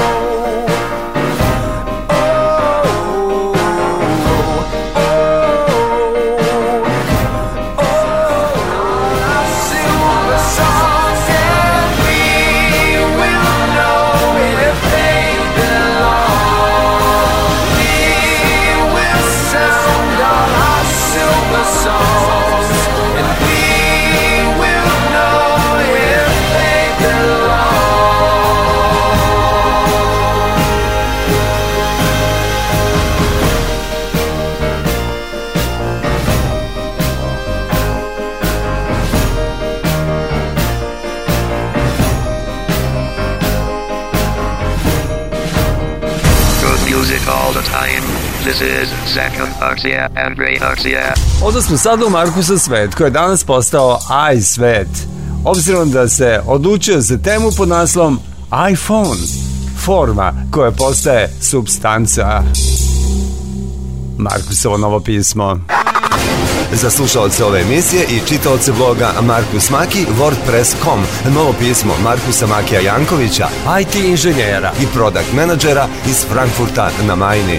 [SPEAKER 5] all the time. This is Zaka Arcia and Ray Arcia.
[SPEAKER 3] Odnosno sada u Markusa svet, koji je danas postao iSvet, obzirom da se odlučio za temu pod naslovom iPhone, forma koja postaje supstanca. Markusovo novo pismo.
[SPEAKER 4] Za slušalce ove emisije i čitaoce bloga Markus Maki, WordPress.com, novo pismo Markusa Makija Jankovića, IT inženjera i product menadžera iz Frankfurta na Majni.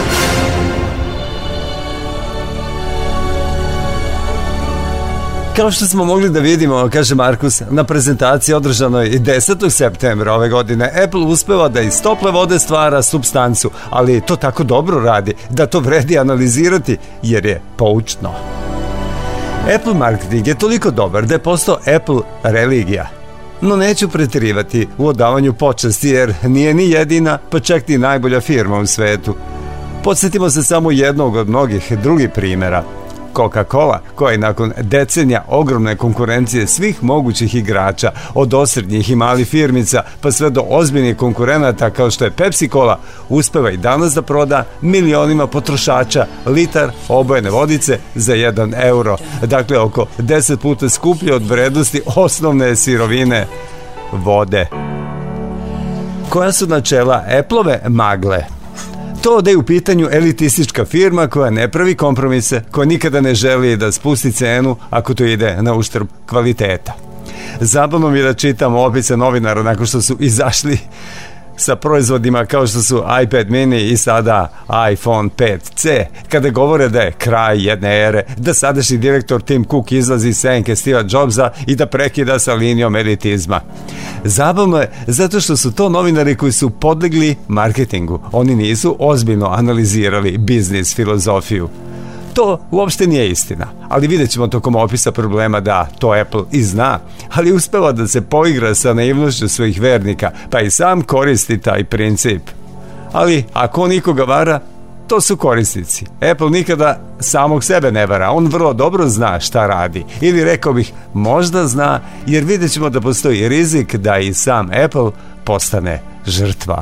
[SPEAKER 3] Kao što smo mogli da vidimo, kaže Markus, na prezentaciji održanoj 10. septembra ove godine, Apple uspeva da iz tople vode stvara supstancu, ali to tako dobro radi da to vredi analizirati jer je poučno. Apple marketing je toliko dobar da je postao Apple religija. No neću pretjerivati u odavanju počasti jer nije ni jedina, pa čak ni najbolja firma u svetu. Podsjetimo se samo jednog od mnogih drugih primjera. Coca-Cola, koja je nakon decenija ogromne konkurencije svih mogućih igrača, od osrednjih i malih firmica pa sve do ozbiljnih konkurenata kao što je Pepsi-Cola, uspeva i danas da proda milionima potrošača litar obojene vodice za 1 euro. Dakle, oko 10 puta skuplje od vrednosti osnovne sirovine vode. Koja su načela Apple-ove magle? To da je u pitanju elitistička firma koja ne pravi kompromise, koja nikada ne želi da spusti cenu ako to ide na uštrb kvaliteta. Zabavno mi je da čitam opise novinara nakon što su izašli sa proizvodima kao što su iPad mini i sada iPhone 5C, kada govore da je kraj jedne ere, da sadašnji direktor Tim Cook izlazi iz senke Steva Jobsa i da prekida sa linijom elitizma. Zabavno je zato što su to novinari koji su podlegli marketingu. Oni nisu ozbiljno analizirali biznis filozofiju. To uopšte nije istina, ali vidjet ćemo tokom opisa problema da to Apple i zna, ali uspeva da se poigra sa naivnošću svojih vernika, pa i sam koristi taj princip. Ali ako nikoga vara, to su korisnici. Apple nikada samog sebe ne vara, on vrlo dobro zna šta radi. Ili rekao bih, možda zna, jer vidjet ćemo da postoji rizik da i sam Apple postane žrtva.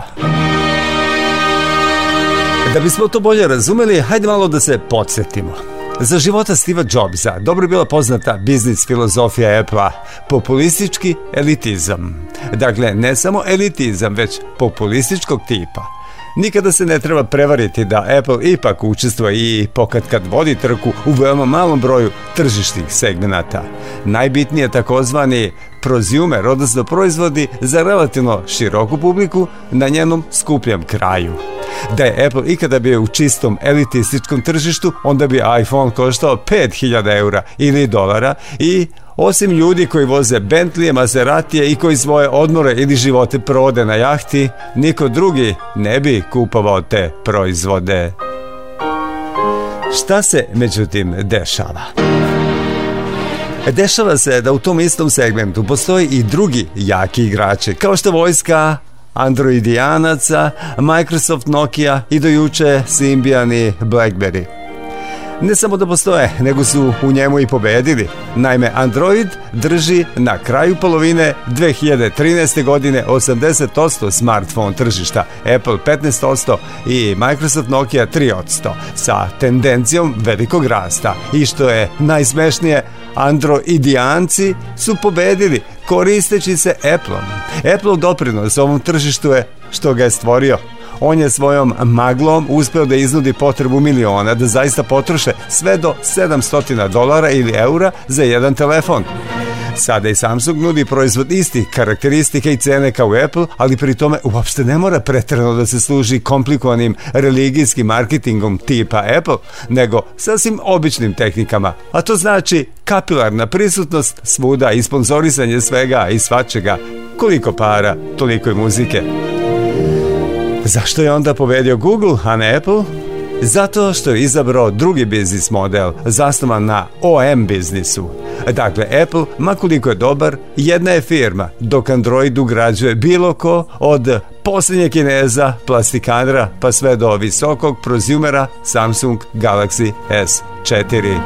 [SPEAKER 3] Da bismo to bolje razumeli, hajde malo da se podsjetimo. Za života Steva Jobsa dobro je bila poznata biznis filozofija Apple-a, populistički elitizam. Dakle, ne samo elitizam, već populističkog tipa. Nikada se ne treba prevariti da Apple ipak učestvuje i pokatkad vodi trku u veoma malom broju tržišnih segmenata. Najbitnije je takozvani prosumer, odnosno proizvodi za relativno široku publiku na njenom skupljem kraju. Da je Apple ikada bio u čistom elitističkom tržištu, onda bi iPhone koštao 5000 eura ili dolara i osim ljudi koji voze Bentley, Maseratije i koji svoje odmore ili živote provode na jahti, niko drugi ne bi kupovao te proizvode. Šta se međutim dešava? Dešava se da u tom istom segmentu postoji i drugi jaki igrači, kao što vojska Androidijanaca, Microsoft, Nokia i do juče Symbian i BlackBerry. Ne samo da postoje, nego su u njemu i pobedili. Naime, Android drži na kraju polovine 2013. godine 80% smartphone tržišta, Apple 15% i Microsoft Nokia 3%, sa tendencijom velikog rasta. I što je najsmešnije, Androidijanci su pobedili koristeći se Apple-om. Apple doprinos ovom tržištu je što ga je stvorio. On je svojom maglom uspeo da iznudi potrebu miliona da zaista potroše sve do $700 ili eura za jedan telefon. Sada i Samsung nudi proizvod istih karakteristika i cene kao Apple, ali pri tome uopšte ne mora pretjerano da se služi komplikovanim religijskim marketingom tipa Apple, nego sasvim običnim tehnikama. A to znači kapilarna prisutnost svuda i sponzorisanje svega i svačega. Koliko para, toliko i muzike. Zašto je onda pobedio Google, a ne Apple? Zato što je izabrao drugi biznis model, zasnovan na OM biznisu. Dakle, Apple, makoliko je dobar, jedna je firma, dok Android ugrađuje bilo ko od posljednjeg Kineza, plastikanera, pa sve do visokog prosumera Samsung Galaxy S4.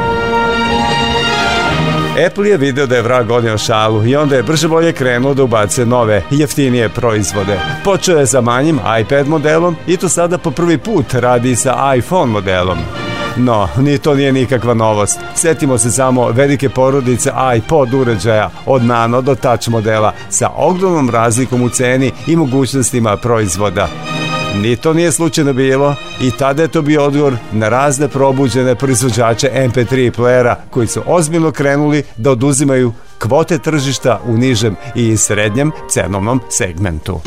[SPEAKER 3] Apple je video da je vrag odnio šalu i onda je brže bolje krenuo da ubace nove, jeftinije proizvode. Počeo je sa manjim iPad modelom i to sada po prvi put radi sa iPhone modelom. No, ni to nije nikakva novost. Sjetimo se samo velike porodice iPod uređaja od nano do touch modela sa ogromnom razlikom u ceni i mogućnostima proizvoda. Ni to nije slučajno bilo i tada je to bio odgovor na razne probuđene proizvođače MP3 playera koji su ozbiljno krenuli da oduzimaju kvote tržišta u nižem i srednjem cenovnom segmentu.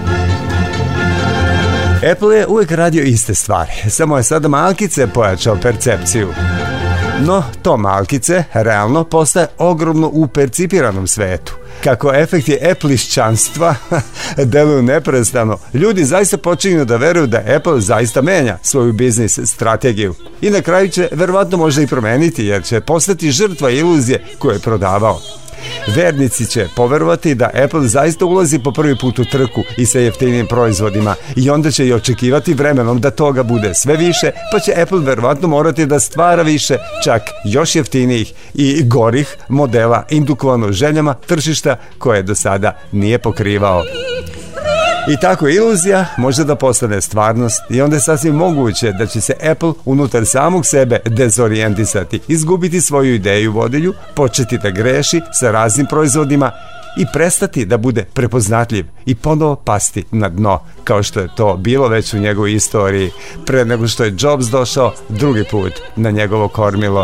[SPEAKER 3] Apple je uvijek radio iste stvari, samo je sada malkice pojačao percepciju. No, to malkice realno postaje ogromno u percipiranom svetu. Kako efekti Apple-išćanstva deluju neprestano, ljudi zaista počinju da veruju da Apple zaista menja svoju biznis strategiju. I na kraju će verovatno možda i promeniti, jer će postati žrtva iluzije koju je prodavao. Vernici će poverovati da Apple zaista ulazi po prvi put u trku i sa jeftinim proizvodima i onda će i očekivati vremenom da toga bude sve više, pa će Apple verovatno morati da stvara više, čak još jeftinijih i gorih modela indukovano željama tržišta koje do sada nije pokrivao. I tako iluzija može da postane stvarnost i onda je sasvim moguće da će se Apple unutar samog sebe dezorijentisati, izgubiti svoju ideju vodilju, početi da greši sa raznim proizvodima i prestati da bude prepoznatljiv i ponovo pasti na dno, kao što je to bilo već u njegovoj istoriji, pre nego što je Jobs došao drugi put na njegovo kormilo.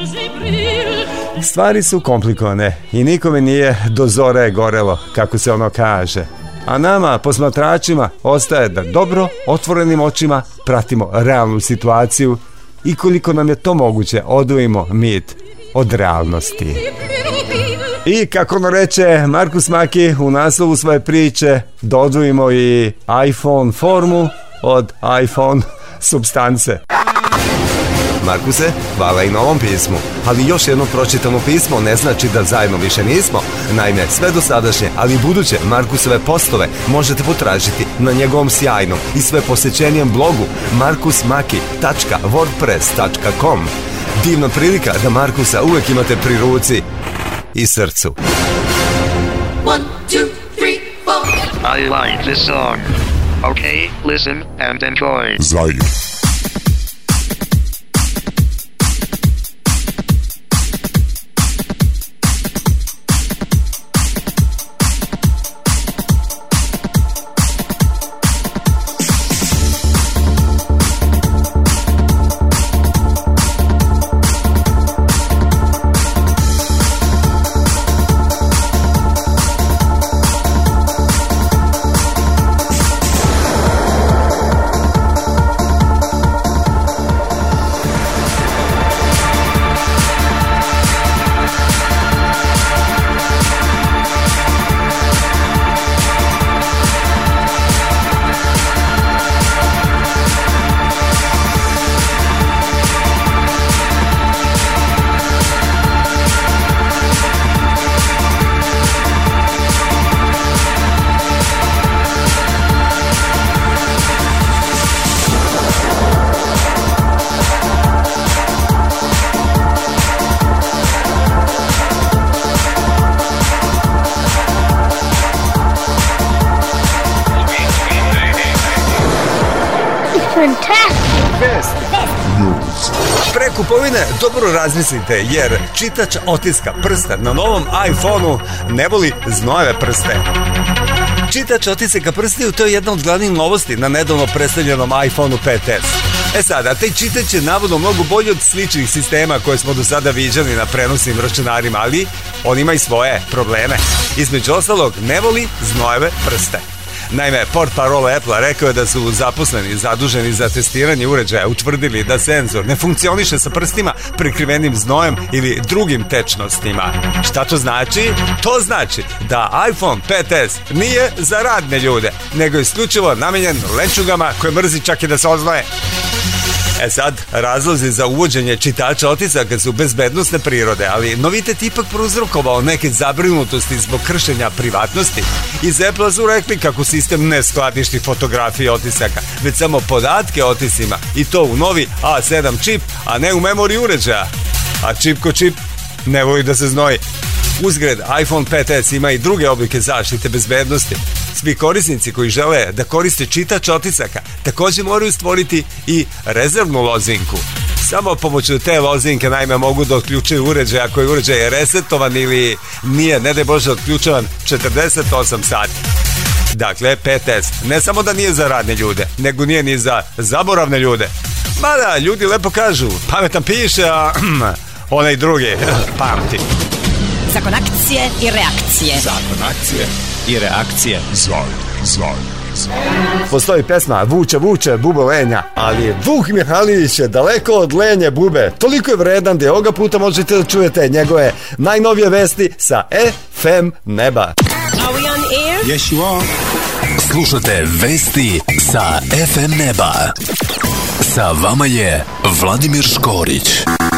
[SPEAKER 3] Stvari su komplikovane i nikome nije do zore gorelo, kako se ono kaže. A nama, posmatračima, ostaje da dobro, otvorenim očima pratimo realnu situaciju i koliko nam je to moguće odvojimo mit od realnosti. I kako ono reče Markus Maki u naslovu svoje priče, da odvojimo i iPhone formu od iPhone supstance.
[SPEAKER 4] Markuse, hvala i na ovom pismu, ali još jedno pročitano pismo ne znači da zajedno više nismo. Naime, sve dosadašnje, ali i buduće Markusove postove možete potražiti na njegovom sjajnom i sve posjećenijem blogu markusmaki.wordpress.com. Divna prilika da Markusa uvek imate pri ruci i srcu.
[SPEAKER 5] 1, 2, 3, 4. I like this song. Okay, listen and enjoy.
[SPEAKER 13] Zaim.
[SPEAKER 3] Pre kupovine dobro razmislite, jer čitač otiska prsta na novom iPhoneu ne voli znojeve prste. Čitač otisaka prstiju, to je jedna od glavnih novosti na nedavno predstavljenom iPhoneu 5S. Sada, taj čitač je navodno mnogo bolji od sličnih sistema koje smo do sada viđali na prenosnim računarima, ali on ima i svoje probleme. Između ostalog, ne voli znojeve prste. Naime, portparole Apple-a rekao je da su zaposleni zaduženi za testiranje uređaja utvrdili da senzor ne funkcioniše sa prstima prekrivenim znojem ili drugim tečnostima. Šta to znači? To znači da iPhone 5S nije za radne ljude, nego je isključivo namenjen lenčugama koje mrzi čak i da se oznoje. Sad, razlozi za uvođenje čitača otisaka su bezbednosne prirode, ali novitet ipak prouzrokovao neke zabrinutosti zbog kršenja privatnosti. Iz Apple su rekli kako sistem ne skladišti fotografije otisaka, već samo podatke o otisima, i to u novi A7 čip, a ne u memoriji uređaja. A čip ko čip ne voli da se znoji. Uzgred, iPhone 5S ima i druge oblike zaštite bezbednosti. Svi korisnici koji žele da koriste čitač otisaka također moraju stvoriti i rezervnu lozinku. Samo pomoću te lozinke naime mogu da otključaju uređaj ako je uređaj resetovan ili nije, ne daj Bože, otključavan 48 sati. Dakle, 5S ne samo da nije za radne ljude, nego nije ni za zaboravne ljude. Mada, ljudi lepo kažu, pametan piše, a onaj drugi pamti.
[SPEAKER 14] Zakon akcije i reakcije.
[SPEAKER 3] Zakon akcije i reakcije.
[SPEAKER 13] Zaj.
[SPEAKER 3] Postoji pesma Vuče, bube lenja, ali Vuk Mihalić je daleko od lenje bube. Toliko je vredan da ovoga puta možete da čujete njegove najnovije vesti sa FM neba.
[SPEAKER 14] Are we on air?
[SPEAKER 1] Yes, you are. Slušate vesti sa FM neba. Sa vama je Vladimir Škorić.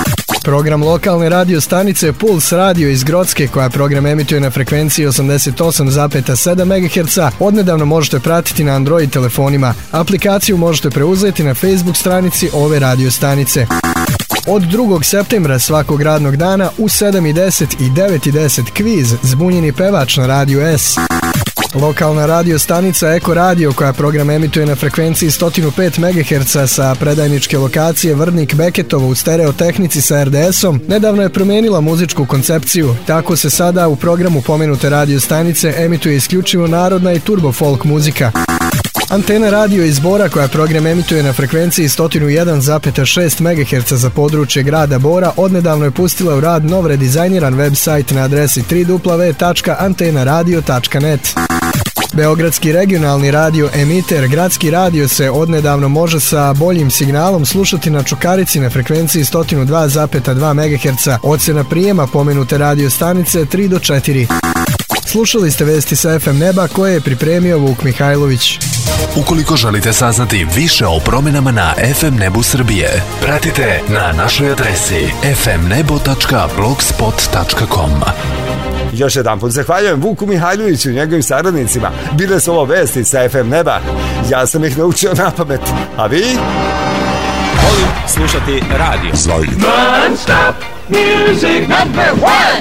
[SPEAKER 13] Program lokalne radio stanice Puls Radio iz Grocke, koja program emituje na frekvenciji 88,7 MHz, odnedavno možete pratiti na Android telefonima. Aplikaciju možete preuzeti na Facebook stranici ove radio stanice. Od 2. septembra svakog radnog dana u 7:10 i 9:10 kviz Zbunjeni pevač na Radiju S. Lokalna radio stanica Eko Radio, koja program emituje na frekvenciji 105 MHz sa predajničke lokacije Vrnik Beketovo u stereo tehnici sa RDS-om, nedavno je promenila muzičku koncepciju. Tako se sada u programu pomenute radio stanice emituje isključivo narodna i turbo folk muzika. Antena radio iz Bora, koja program emituje na frekvenciji 101,6 MHz za područje grada Bora, odnedavno je pustila u rad nov redizajniran website na adresi www.antenaradio.net. Beogradski regionalni radio emiter Gradski radio se odnedavno može sa boljim signalom slušati na Čukarici na frekvenciji 102,2 MHz. Ocena prijema pomenute radio stanice 3 do 4. Slušali ste vesti sa FM Neba koje je pripremio Vuk Mihajlović.
[SPEAKER 15] Ukoliko želite saznati više o promjenama na FM Nebu Srbije, pratite na našoj adresi fmnebo.blogspot.com.
[SPEAKER 3] Još jedan put zahvaljujem Vuku Mihajloviću i njegovim saradnicima. Bile su ovo vesti sa FM Neba. Ja sam ih naučio na pamet. A vi?
[SPEAKER 16] Volim slušati radio.
[SPEAKER 11] Non-stop music number one.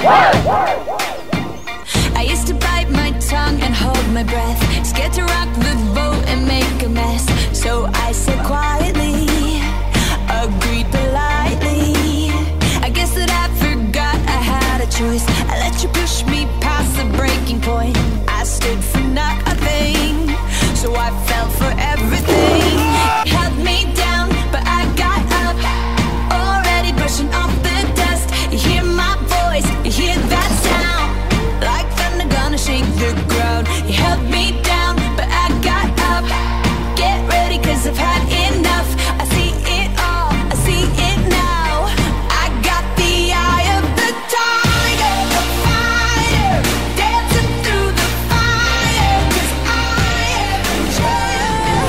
[SPEAKER 8] I used to bite my tongue and hold my breath, scared to rock the boat and make a mess. So I said quietly, agreed politely. I guess that I forgot I had a choice. I let you push me past the breaking point. I stood for nothing, so I fell for everything. Held me down, but I got up, already brushing off the dust. You hear my voice, you hear that sound, like thunder gonna shake the ground. You held me down, but I got up. Get ready, 'cause I've had enough. I see it all, I see it now. I got the eye of the tiger, the fighter, dancing through the fire, 'cause I am the champion.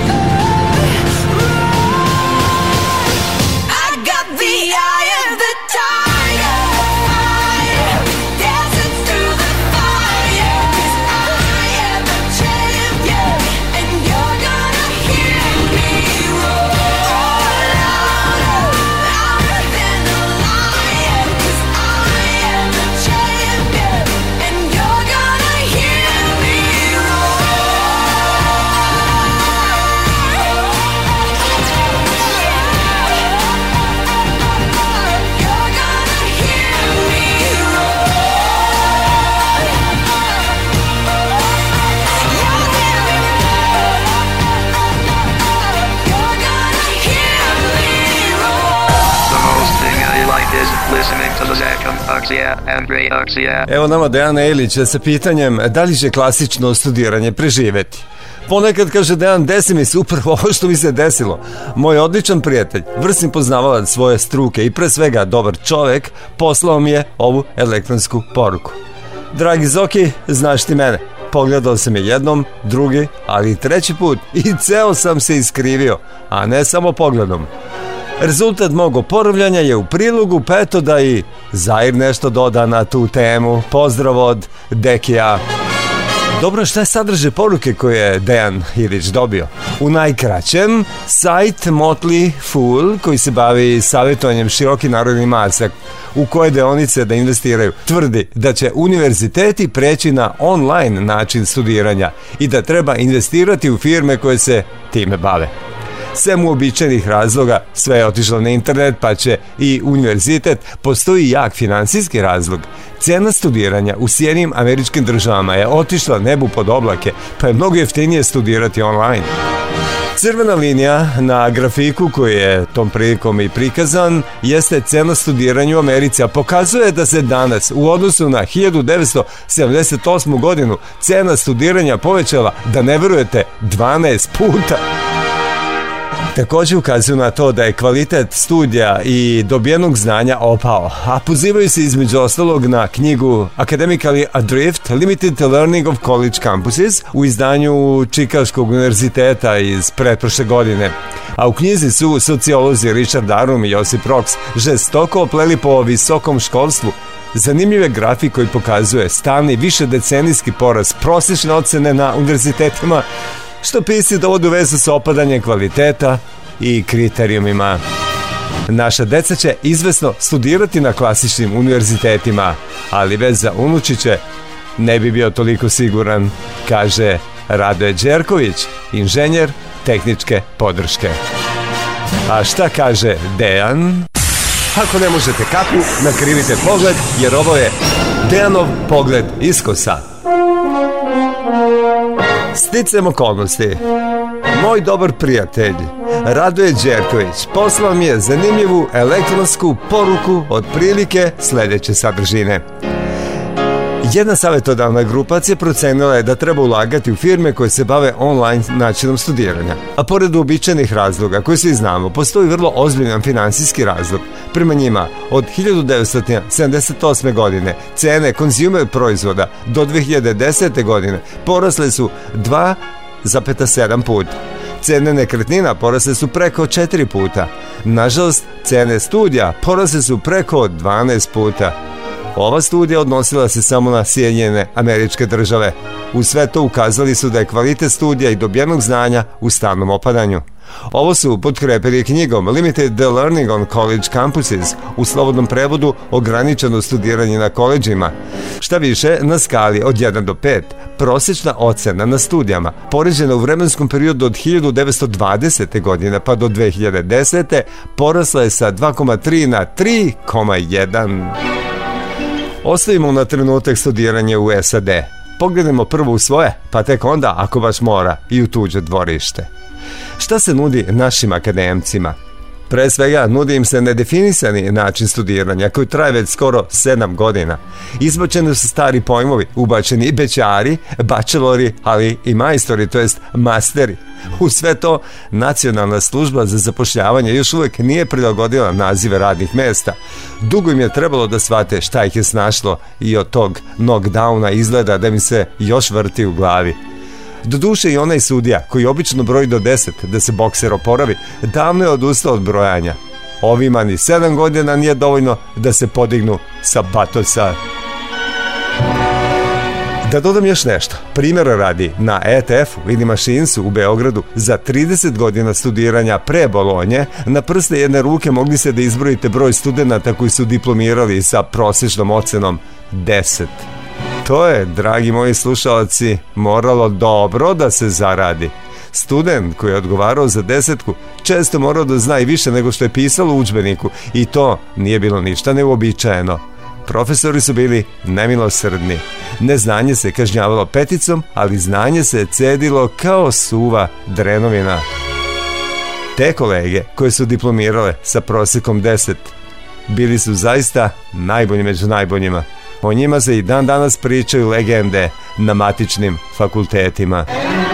[SPEAKER 8] I got the eye of the tiger, fighter, dancing through the fire, 'cause I am the champion, and you're gonna hear me roar louder, louder than a lion, 'cause I am the champion, and you're gonna hear me
[SPEAKER 5] The most thing I like is listening to the Zakam Oxia and Ray Oxia.
[SPEAKER 3] Evo nama Dejan Elić sa pitanjem da li će klasično studiranje preživeti. Ponekad kaže Dejan, desi mi se upravo ovo što mi se desilo. Moj odličan prijatelj, vrsni poznavalac svoje struke i pre svega dobar čovek, poslao mi je ovu elektronsku poruku. Dragi Zoki, znaš ti mene. Pogledao sam je jednom, drugi, ali i treći put i ceo sam se iskrivio, a ne samo pogledom. Rezultat mog oporavljanja je u prilogu, pa eto da i Zair nešto doda na tu temu. Pozdrav od Dekija. Dobro, šta je sadržaj poruke koje je Dejan Ilić dobio? U najkraćem, sajt Motley Fool, koji se bavi savjetovanjem široki narodni masa u koje deonice da investiraju, tvrdi da će univerziteti preći na online način studiranja i da treba investirati u firme koje se time bave. Sem uobičajenih razloga, sve je otišlo na internet, pa će i univerzitet. Postoji jak finansijski razlog. Cena studiranja u Sjedinjenim Američkim Državama je otišla nebu pod oblake, pa je mnogo jeftinije studirati online. Crvena linija na grafiku koji je tom prilikom i prikazan jeste cena studiranja u Americi, a pokazuje da se danas u odnosu na 1978. godinu cena studiranja povećala, da ne verujete, 12 puta. Također ukazuju na to da je kvalitet studija i dobijenog znanja opao, a pozivaju se između ostalog na knjigu Academically Adrift, Limited Learning of College Campuses u izdanju Čikaškog univerziteta iz pretprošle godine. A u knjizi su sociolozi Richard Arum i Josip Roks žestoko opleli po visokom školstvu zanimljive grafike koji pokazuje stalni višedecenijski porast prosječne ocene na univerzitetima, što pisci dovodi u vezu sa opadanjem kvaliteta i kriterijumima. Naša deca će izvesno studirati na klasičnim univerzitetima, ali već za unučiće ne bi bio toliko siguran, kaže Radoje Đerković, inženjer tehničke podrške. A šta kaže Dejan? Ako ne možete kapu, nakrivite pogled, jer ovo je Dejanov pogled iskosa. Sticam okolnosti. Moj dobar prijatelj Radoje Đerković poslao mi je zanimljivu elektronsku poruku otprilike sljedeće sadržine. Jedna savjetodavna grupacija procenila je da treba ulagati u firme koje se bave online načinom studiranja. A pored uobičajenih razloga koje svi znamo, postoji vrlo ozbiljan financijski razlog. Prema njima, od 1978. godine cene konzumer proizvoda do 2010. godine porasle su 2,7 puta. Cene nekretnina porasle su preko 4 puta. Nažalost, cene studija porasle su preko 12 puta. Ova studija odnosila se samo na Sjedinjene Američke Države. U sve to ukazali su da je kvalitet studija i dobijenog znanja u stalnom opadanju. Ovo su potkrepili knjigom Limited the Learning on College Campuses, u slobodnom prevodu ograničeno studiranje na koleđima. Šta više, na skali od 1 do 5, prosječna ocena na studijama, poređena u vremenskom periodu od 1920. godine pa do 2010. porasla je sa 2,3 na 3,1. Ostavimo na trenutak studiranje u SAD. Pogledajmo prvo u svoje, pa tek onda, ako baš mora, i u tuđe dvorište. Šta se nudi našim akademcima? Pre svega, nudi im se nedefinisani način studiranja koji traje već skoro 7 godina. Izbačeni su stari pojmovi, ubačeni i bećari, bachelori, ali i majstori, to jest masteri. U sve to, Nacionalna služba za zapošljavanje još uvijek nije prilagodila nazive radnih mesta. Dugo im je trebalo da shvate šta ih je snašlo i od tog knockdowna izgleda da mi se još vrti u glavi. Doduše i onaj sudija koji obično broji do 10 da se bokser oporavi, davno je odustao od brojanja. Ovima ni 7 godina nije dovoljno da se podignu sa patosa. Da dodam još nešto. Primjera radi, na ETF-u ili Mašinsu u Beogradu za 30 godina studiranja pre Bolonje na prste jedne ruke mogli se da izbrojite broj studenata koji su diplomirali sa prosječnom ocenom 10. To je, dragi moji slušalci, moralo dobro da se zaradi. Student koji je odgovarao za 10 često morao da zna i više nego što je pisalo u udžbeniku i to nije bilo ništa neuobičajeno. Profesori su bili nemilosrdni. Neznanje se kažnjavalo peticom, ali znanje se cedilo kao suva drenovina. Te kolege koje su diplomirale sa prosjekom 10 bili su zaista najbolji među najboljima. O njima se i dan danas pričaju legende na matičnim fakultetima.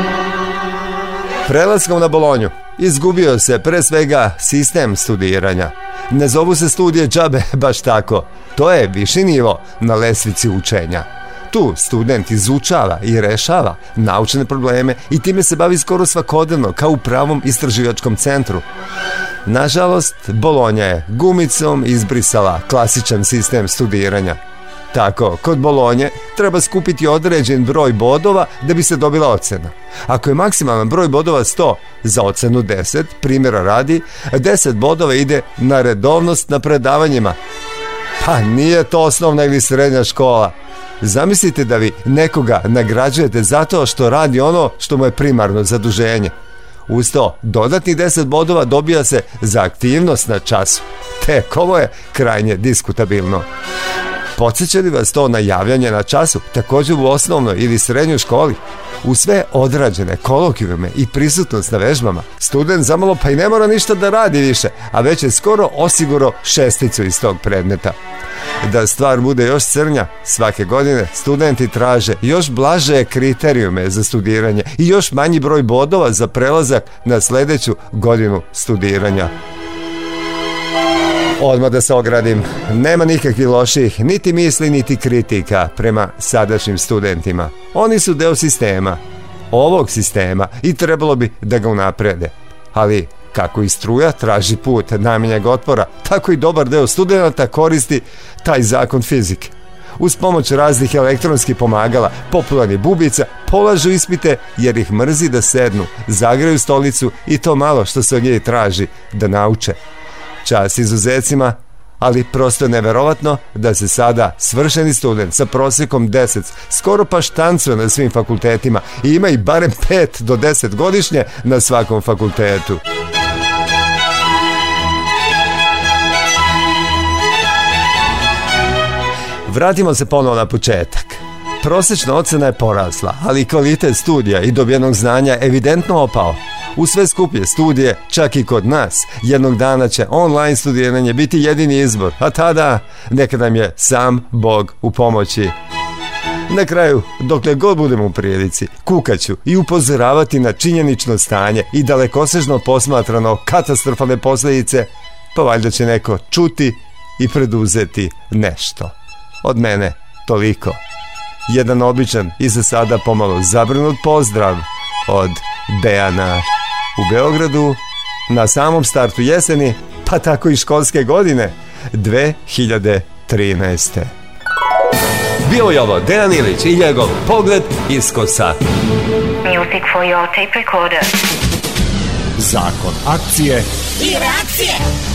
[SPEAKER 3] Prelaskom na Bolonju izgubio se pre svega sistem studiranja. Ne zovu se studije džabe baš tako. To je viši nivo na lestvici učenja. Tu student izučava i rešava naučne probleme i time se bavi skoro svakodnevno kao u pravom istraživačkom centru. Nažalost, Bolonja je gumicom izbrisala klasičan sistem studiranja. Tako, kod Bolonje treba skupiti određen broj bodova da bi se dobila ocena. Ako je maksimalan broj bodova 100 za ocenu 10, primjera radi, 10 bodova ide na redovnost na predavanjima. Pa nije to osnovna ili srednja škola. Zamislite da vi nekoga nagrađujete zato što radi ono što mu je primarno zaduženje. Uz to, dodatnih 10 bodova dobija se za aktivnost na času. Tek ovo je krajnje diskutabilno. Podsjeća li vas to na javljanje na času, također u osnovnoj ili srednjoj školi? U sve odrađene kolokvijume i prisutnost na vežbama, student zamalo pa i ne mora ništa da radi više, a već je skoro osigurao 6 iz tog predmeta. Da stvar bude još crnja, svake godine studenti traže još blaže kriterijume za studiranje i još manji broj bodova za prelazak na sljedeću godinu studiranja. Odmah da se ogradim, nema nikakvih loših niti misli niti kritika prema sadašnjim studentima. Oni su deo sistema, ovog sistema, i trebalo bi da ga unaprede. Ali Kako i struja traži put najmanjeg otpora, tako i dobar deo studenata koristi taj zakon fizike. Uz pomoć raznih elektronskih pomagala, popularnih bubica, polažu ispite jer ih mrzi da sednu, zagraju stolicu i to malo što se od njih traži da nauče. Čast izuzecima, ali prosto je neverovatno da se sada svršeni student sa prosjekom 10 skoro pa štancuje na svim fakultetima i ima i barem 5 do 10 godišnje na svakom fakultetu. Vratimo se ponovo na početak. Prosječna ocena je porasla, ali kvalitet studija i dobijenog znanja evidentno opao. U sve skuplje studije, čak i kod nas, jednog dana će online studiranje biti jedini izbor, a tada neka nam je sam Bog u pomoći. Na kraju, dokle god budemo u prilici, kukaću i upozoravati na činjenično stanje i dalekosežno posmatrano katastrofalne posljedice, pa valjda će neko čuti i preduzeti nešto. Od mene toliko. Jedan običan i za sada pomalo zabrinut pozdrav od Dejana u Beogradu na samom startu jeseni, pa tako i školske godine 2013. Bio je ovo Dejan Ilić i njegov Pogled iskosa.
[SPEAKER 17] Music for your tape recorder.
[SPEAKER 15] Zakon akcije
[SPEAKER 17] i reakcije.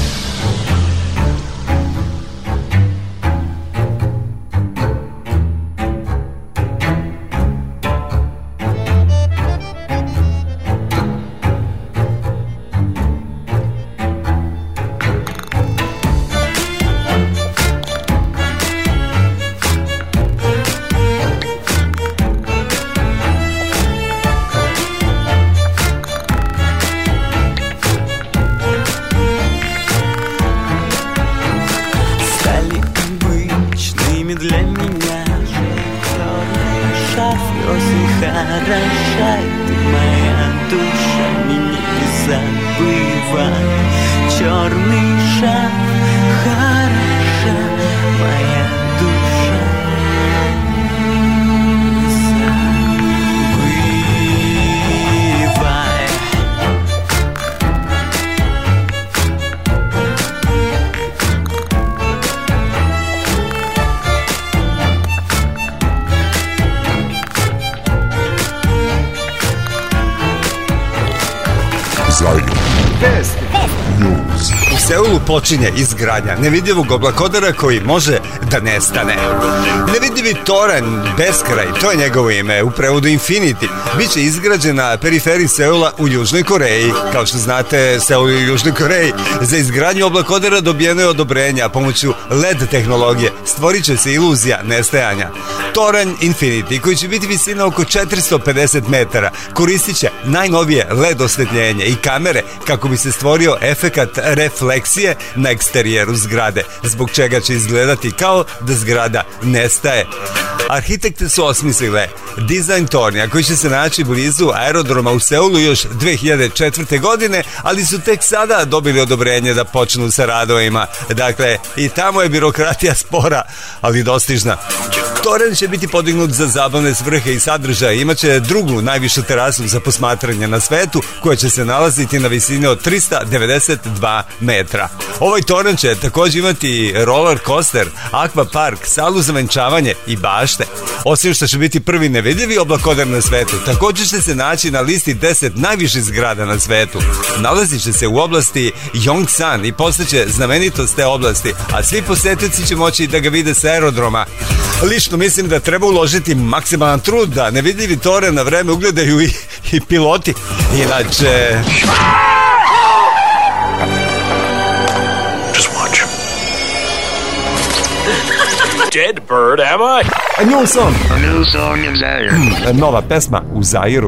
[SPEAKER 3] U Seulu počinje izgradnja nevidljivog oblakodera koji može da nestane. Nevidljivi toranj, beskraj, to je njegovo ime, u prevodu Infinity, biće izgrađen na periferiji Seula u Južnoj Koreji. Kao što znate, Seul u Južnoj Koreji za izgradnju oblakodera dobijeno je odobrenja pomoću LED tehnologije. Stvorit će se iluzija nestajanja. Toranj Infinity, koji će biti visina oko 450 metara, koristit će najnovije LED osvetljenje i kamere kako bi se stvorio efekat refleksije na eksterijeru zgrade, zbog čega će izgledati kao da zgrada nestaje. Arhitekte su osmislile dizajn tornja koji će se naći blizu aerodroma u Seulu još 2004. godine, ali su tek sada dobili odobrenje da počnu sa radovima. Dakle, i tamo je birokratija spora, ali dostižna. Toranj će biti podignut za zabavne svrhe i sadržaje. Imaće drugu najvišu terasu za posmatranje na svetu, koja će se nalaziti na visini od 392 metra. Ovaj toranj će također imati roller coaster, akva park, salu za venčavanje i bašte. Osim što će biti prvi nevidljivi oblakoder na svetu, također će se naći na listi 10 najviših zgrada na svetu. Nalazit će se u oblasti Yongsan i postaće znamenitost te oblasti, a svi posjetioci će moći da ga vide sa aerodroma. Lično mislim da treba uložiti maksimalan trud da nevidljivi toranj na vreme ugledaju i piloti. Inače...
[SPEAKER 15] Just watch. Dead bird, am I?
[SPEAKER 3] A new song.
[SPEAKER 5] A new song in Zaire.
[SPEAKER 3] Nova pesma u Zairu.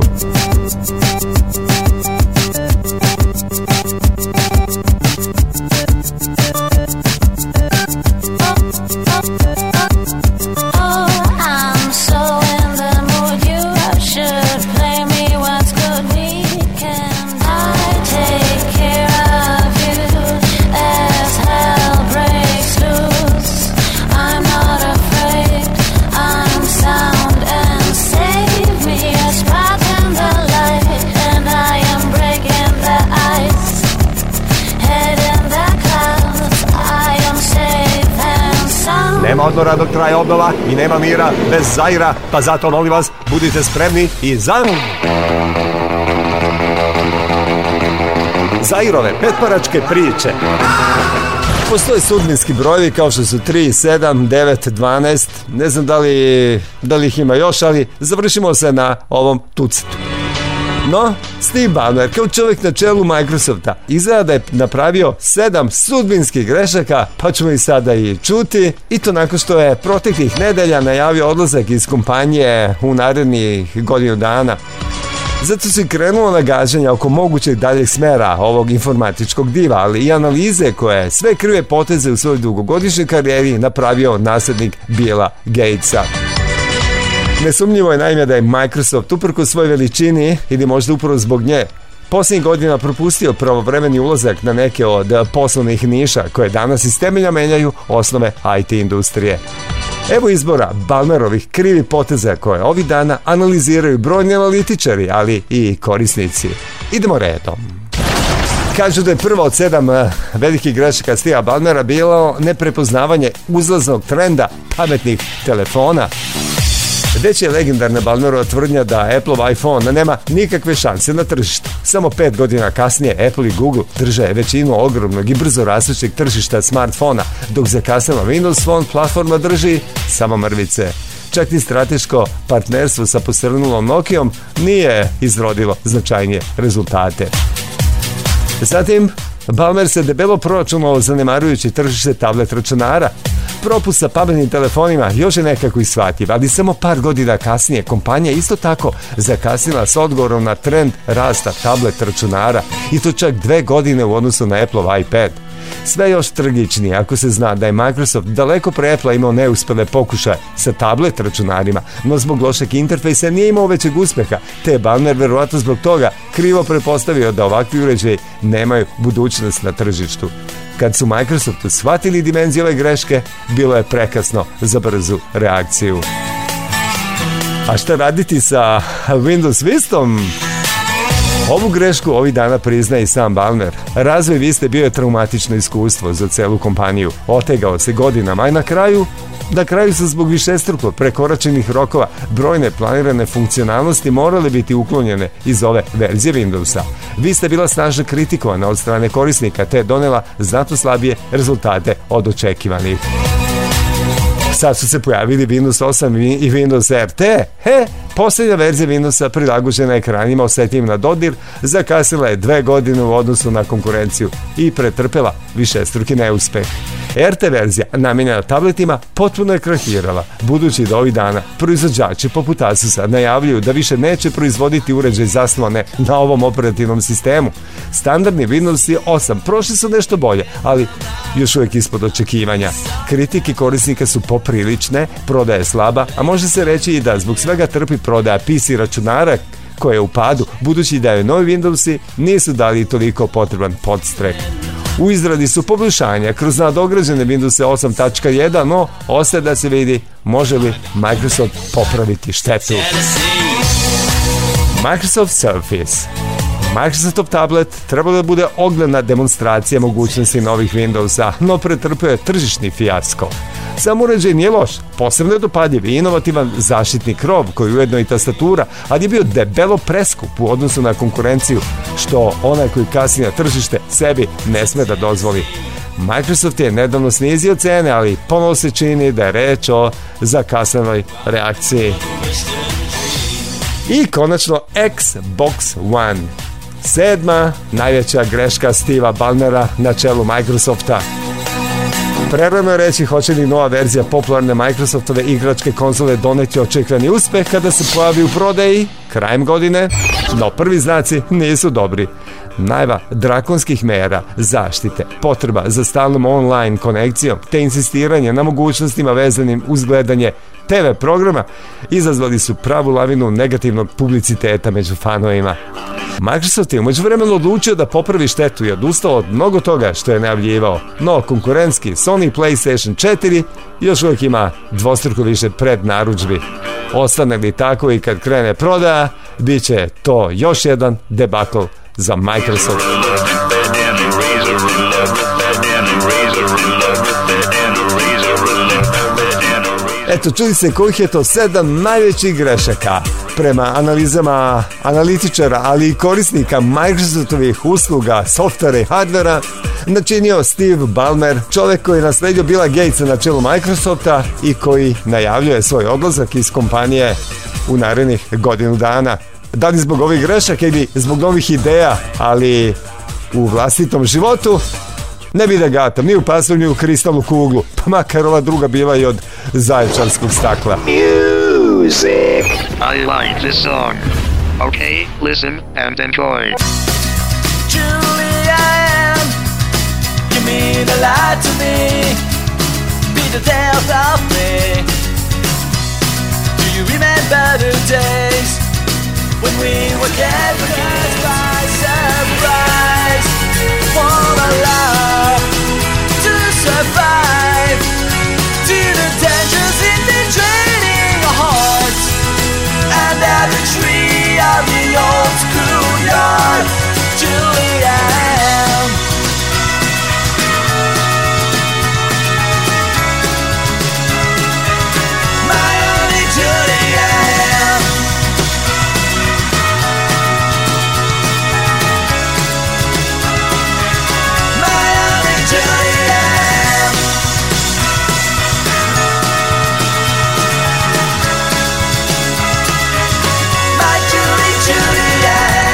[SPEAKER 8] Sound and save me a spot in the
[SPEAKER 3] Nema odmora dok traje obnova i nema mira bez Zaira, pa zato molim vas, budite spremni i za... Zairove petparačke priče. Postoje sudbinski brojevi kao što su 3, 7, 9, 12. Ne znam da li ih ima još, ali završimo se na ovom tucitu. No, Steve Ballmer, kao čovjek na čelu Microsofta, izgleda da je napravio 7 sudbinskih grešaka, pa ćemo i sada i čuti. I to nakon što je proteklih nedelja najavio odlazak iz kompanije u narednih godinu dana. Zato se krenulo nagađanja oko mogućeg daljeg smera ovog informatičkog diva, ali i analize koje sve krive poteze u svojoj dugogodišnjoj karijeri napravio nasljednik Billa Gatesa. Nesumnjivo je naime da je Microsoft uprkos svojoj veličini ili možda upravo zbog nje posljednjih godina propustio pravovremeni ulazak na neke od poslovnih niša koje danas iz temelja menjaju osnove IT industrije. Evo izbora Ballmerovih krivih poteza koje ovih dana analiziraju brojni analitičari, ali i korisnici. Idemo redom. Kažu da je prva od 7 velikih grešaka Steva Ballmera bilo neprepoznavanje uzlaznog trenda pametnih telefona. Već je legendarna Ballmerova tvrdnja da Apple iPhone nema nikakve šanse na tržištu. Samo 5 godina kasnije Apple i Google drže većinu ogromnog i brzo rastućeg tržišta smartfona, dok zakasnela Windows Phone platforma drži samo mrvice. Čak i strateško partnerstvo sa posrnulom Nokijom nije izrodilo značajnije rezultate. Zatim, Ballmer se debelo proračunao zanemarujući tržište tablet računara. Propust sa pametnim telefonima još je nekako ishvatljiv, ali samo par godina kasnije kompanija isto tako zakasnila s odgovorom na trend rasta tablet računara i to čak 2 godine u odnosu na Appleov iPad. Sve još tragičnije ako se zna da je Microsoft daleko pre Apple imao neuspjele pokušaje sa tablet računarima, no zbog lošeg interfejsa nije imao većeg uspjeha, te je Ballmer verovatno zbog toga krivo pretpostavio da ovakvi uređaji nemaju budućnost na tržištu. Kad su Microsoftu shvatili dimenzije ove greške, bilo je prekasno za brzu reakciju. A šta raditi sa Windows Vistom? Ovu grešku ovih dana priznaje i sam Ballmer. Razvoj Viste bio je traumatično iskustvo za celu kompaniju. Otegao se godinama, a na kraju su zbog višestruko prekoračenih rokova brojne planirane funkcionalnosti morale biti uklonjene iz ove verzije Windowsa. Vista je bila snažno kritikovana od strane korisnika te je donela znatno slabije rezultate od očekivanih. Sad su se pojavili Windows 8 i Windows RT. Posljednja verzija Windowsa prilagođena ekranima osjetljivim na dodir zakasnila je 2 godine u odnosu na konkurenciju i pretrpela višestruki neuspeh. RT verzija namijenjena tabletima potpuno je krahirala, budući da ovih dana proizvođači poput Asusa najavljuju da više neće proizvoditi uređaj zasnovane na ovom operativnom sistemu. Standardni Windows 8 prošli su nešto bolje, ali još uvijek ispod očekivanja. Kritike korisnika su poprilične, prodaja je slaba, a može se reći i da zbog svega trpi prodaja PC računara koje je u padu, budući da je novi Windowsi nisu dali toliko potreban podstrek. U izradi su poboljšanja kroz nadograđene Windows 8.1, no ostaje da se vidi može li Microsoft popraviti štetu. Microsoft Surface. Microsoftov tablet trebalo da bude ogledna demonstracija mogućnosti novih Windowsa, no pretrpio je tržišni fijasko. Sam uređaj nije loš, posebno je dopadljiv i inovativan zaštitni krov koji je ujedno i tastatura, ali je bio debelo preskup u odnosu na konkurenciju, što onaj koji kasni na tržište sebi ne sme da dozvoli. Microsoft je nedavno snizio cene, ali ponovo se čini da je reč o zakasneloj reakciji. I konačno Xbox One. 7. najveća greška Steva Ballmera na čelu Microsofta. Prerano je reći hoće li nova verzija popularne Microsoftove igračke konzole doneti očekivani uspeh kada se pojavi u prodaji krajem godine, no prvi znaci nisu dobri. Najava drakonskih mera, zaštite, potreba za stalnom online konekcijom te insistiranje na mogućnostima vezanim uz gledanje TV programa izazvali su pravu lavinu negativnog publiciteta među fanovima. Microsoft je umeđuvremenu odlučio da popravi štetu i odustao od mnogo toga što je najavljivao, no konkurentski Sony PlayStation 4 još uvijek ima dvostruko više prednarudžbi. Ostane li tako i kad krene prodaja, bit će to još jedan debakl za Microsoft. Eto, čuli se kojih je to 7 najvećih grešaka prema analizama analitičara, ali i korisnika Microsoftovih usluga, softvera i hardvera, načinio Steve Ballmer, čovjek koji je nasledio Billa Gatesa na čelu Microsofta i koji najavljuje svoj odlazak iz kompanije u narednih godinu dana. Da li zbog ovih grešaka ili zbog novih ideja, ali u vlastitom životu, ne bi da gatam ni u pasulju ni u kristalnu kuglu, pa makar ova druga bila i od zaječarskog stakla.
[SPEAKER 5] Music. I like this song. Okay, listen and enjoy.
[SPEAKER 7] Julian, give me the light to me, be the death of me. Do you remember the days when we were captured by surprise? For a love to survive, to the dangers in the training hearts, and every tree of the old schoolyard. Julian, my only Julian. My only Julian. My Julian.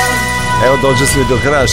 [SPEAKER 3] Evo dođe smo i do kraja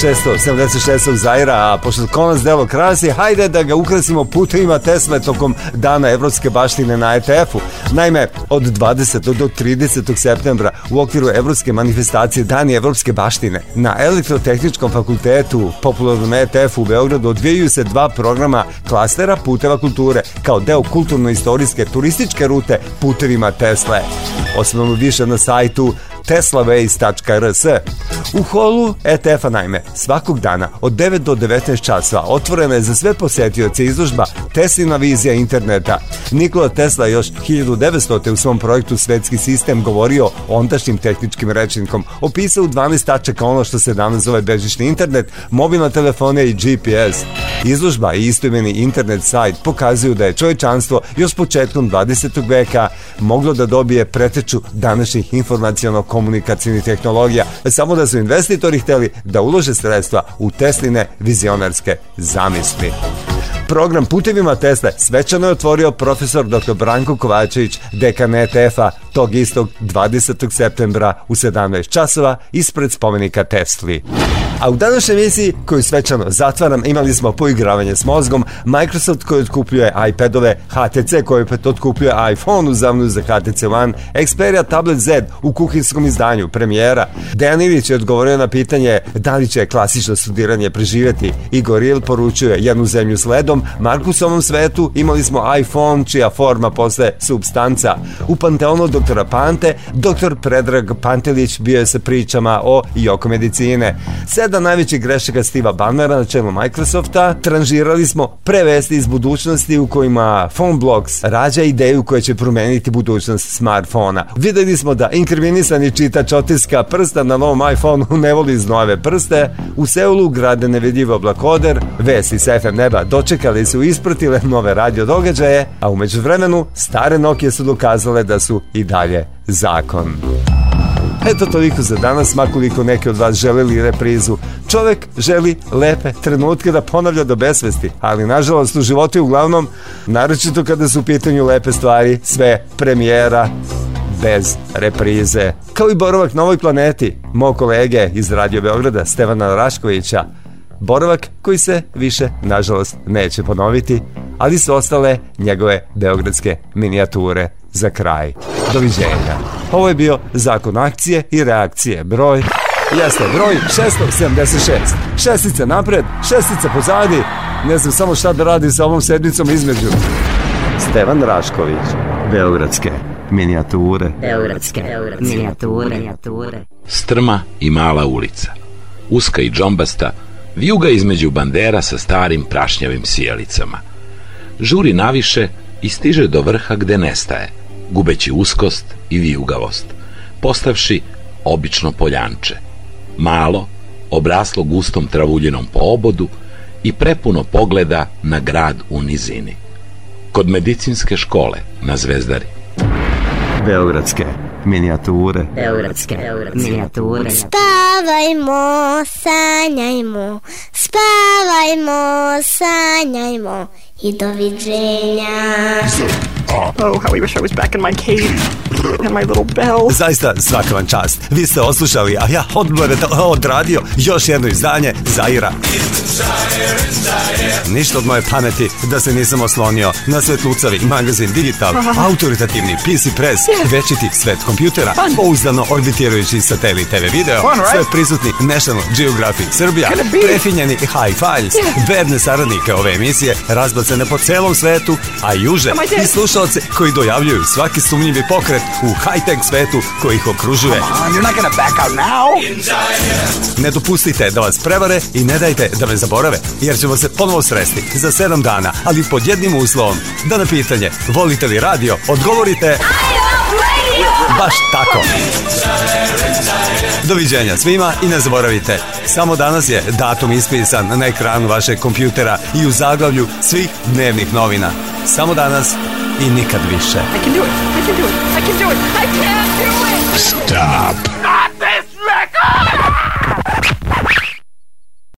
[SPEAKER 3] 676. Zaira, a pošto konac delo krasi, hajde da ga ukrasimo putevima Tesle tokom Dana evropske baštine na ETF-u. Naime, od 20. do 30. septembra u okviru evropske manifestacije Dani evropske baštine na Elektrotehničkom fakultetu popularnom ETF-u u Beogradu odvijaju se 2 programa klastera puteva kulture kao deo kulturno-istorijske turističke rute putevima Tesle. Osnovno više na sajtu teslaways.rs. U holu ETF-a naime svakog dana od 9 do 19 časova otvorena je za sve posetioce izložba Teslina vizija interneta. Nikola Tesla još 1900. u svom projektu Svetski sistem govorio ondašnjim tehničkim rečnikom, opisao u 12 tačaka ono što se danas zove bežični internet, mobilna telefonija i GPS. Izložba i istoimeni internet sajt pokazuju da je čovječanstvo još početkom 20. veka moglo da dobije preteču današnjih informaciono-komunikacijnih tehnologija, samo da su investitori hteli da ulože sredstva u Tesline vizionarske zamisli. Program Putevima Tesle svečano je otvorio profesor dr. Branko Kovačević, dekan ETF-a, tog istog 20. septembra u 17 časova ispred spomenika Tesli. A u današnjoj emisiji, koju svečano zatvaram, imali smo poigravanje s mozgom, Microsoft koji otkupljuje iPadove, HTC koji opet otkupljuje iPhone u zamenu za HTC One, Xperia Tablet Z u kuhinskom izdanju, premijera. Dejan Ilić je odgovorio na pitanje da li će klasično studiranje preživjeti. Igor Il poručuje jednu zemlju s ledom, Markusovom svetu imali smo iPhone čija forma postaje supstanca. U Panteonu doktora Pante, doktor Predrag Pantelić bio je sa pričama o i oko medicine. 7 najvećih grešaka Steva Ballmera na čelu Microsofta. Tranžirali smo prevesti iz budućnosti u kojima PhoneBlocks rađa ideju koja će promeniti budućnost smartfona. Videli smo da inkrivinisani čitač otiska prsta na novom iPhoneu ne voli znojeve prste. U Seulu grade nevidljiv oblakoder. Vesti sa FM neba dočekali su ispratile nove radio događaje, a u međuvremenu stare Nokia su dokazale da su i dalje zakon. Eto toliko za danas, makoliko neki od vas želeli reprizu. Čovjek želi lepe trenutke da ponavlja do besvesti, ali nažalost u životu je uglavnom, naročito kada su u pitanju lepe stvari, sve premijera bez reprize. Kao i boravak na ovoj planeti, mog kolege iz Radio Beograda, Stevana Raškovića. Boravak koji se više, nažalost, neće ponoviti, ali su ostale njegove beogradske minijature za kraj. Doviđenja. Ovo je bio Zakon akcije i reakcije. Broj 676. Šestica napred, šestica pozadi. Ne znam samo šta da radi sa ovom sedmicom između. Stevan Rašković. Beogradske minijature.
[SPEAKER 14] Beogradske minijature.
[SPEAKER 18] Strma i mala ulica. Uska i džombasta, vijuga između bandera sa starim prašnjavim sijalicama. Žuri naviše i stiže do vrha gde nestaje, gubeći uskost i vijugavost, postavši obično poljanče. Malo, obraslo gustom travuljinom po obodu i prepuno pogleda na grad u nizini. kod medicinske škole na Zvezdari.
[SPEAKER 4] Beogradske minijature.
[SPEAKER 19] Spavajmo, sanjajmo, spavajmo, sanjajmo i doviđenja.
[SPEAKER 20] Oh, how I wish I was back in my cave and my little bell.
[SPEAKER 4] Zaista svaka vam čast. Vi ste oslušali, a ja odradio još jedno izdanje Zaira. Ništa od moje pameti da se nisam oslonio na Svetlucavi magazin Digital, autoritativni PC Press, večiti svet kompjutera, pouzdano orbitirajući satelit TV video, sve prisutni National Geographic Srbija, prefinjeni High Files, bedne saradnike ove emisije, razbacane po celom svetu, a juže i slušalce koji dojavljuju svaki sumnjivi pokret u high-tech svetu koji ih okružuje. Ne dopustite da vas prevare i ne dajte da me zaborave, jer ćemo se ponovo sresti za 7 dana, ali pod jednim uslovom, da na pitanje volite li radio odgovorite baš tako. Doviđenja svima i ne zaboravite, samo danas je datum ispisan na ekranu vašeg kompjutera i u zaglavlju svih dnevnih novina. Samo danas i nikad više.
[SPEAKER 20] I can do it. I can do it. I can do it. I can't do it.
[SPEAKER 1] Stop.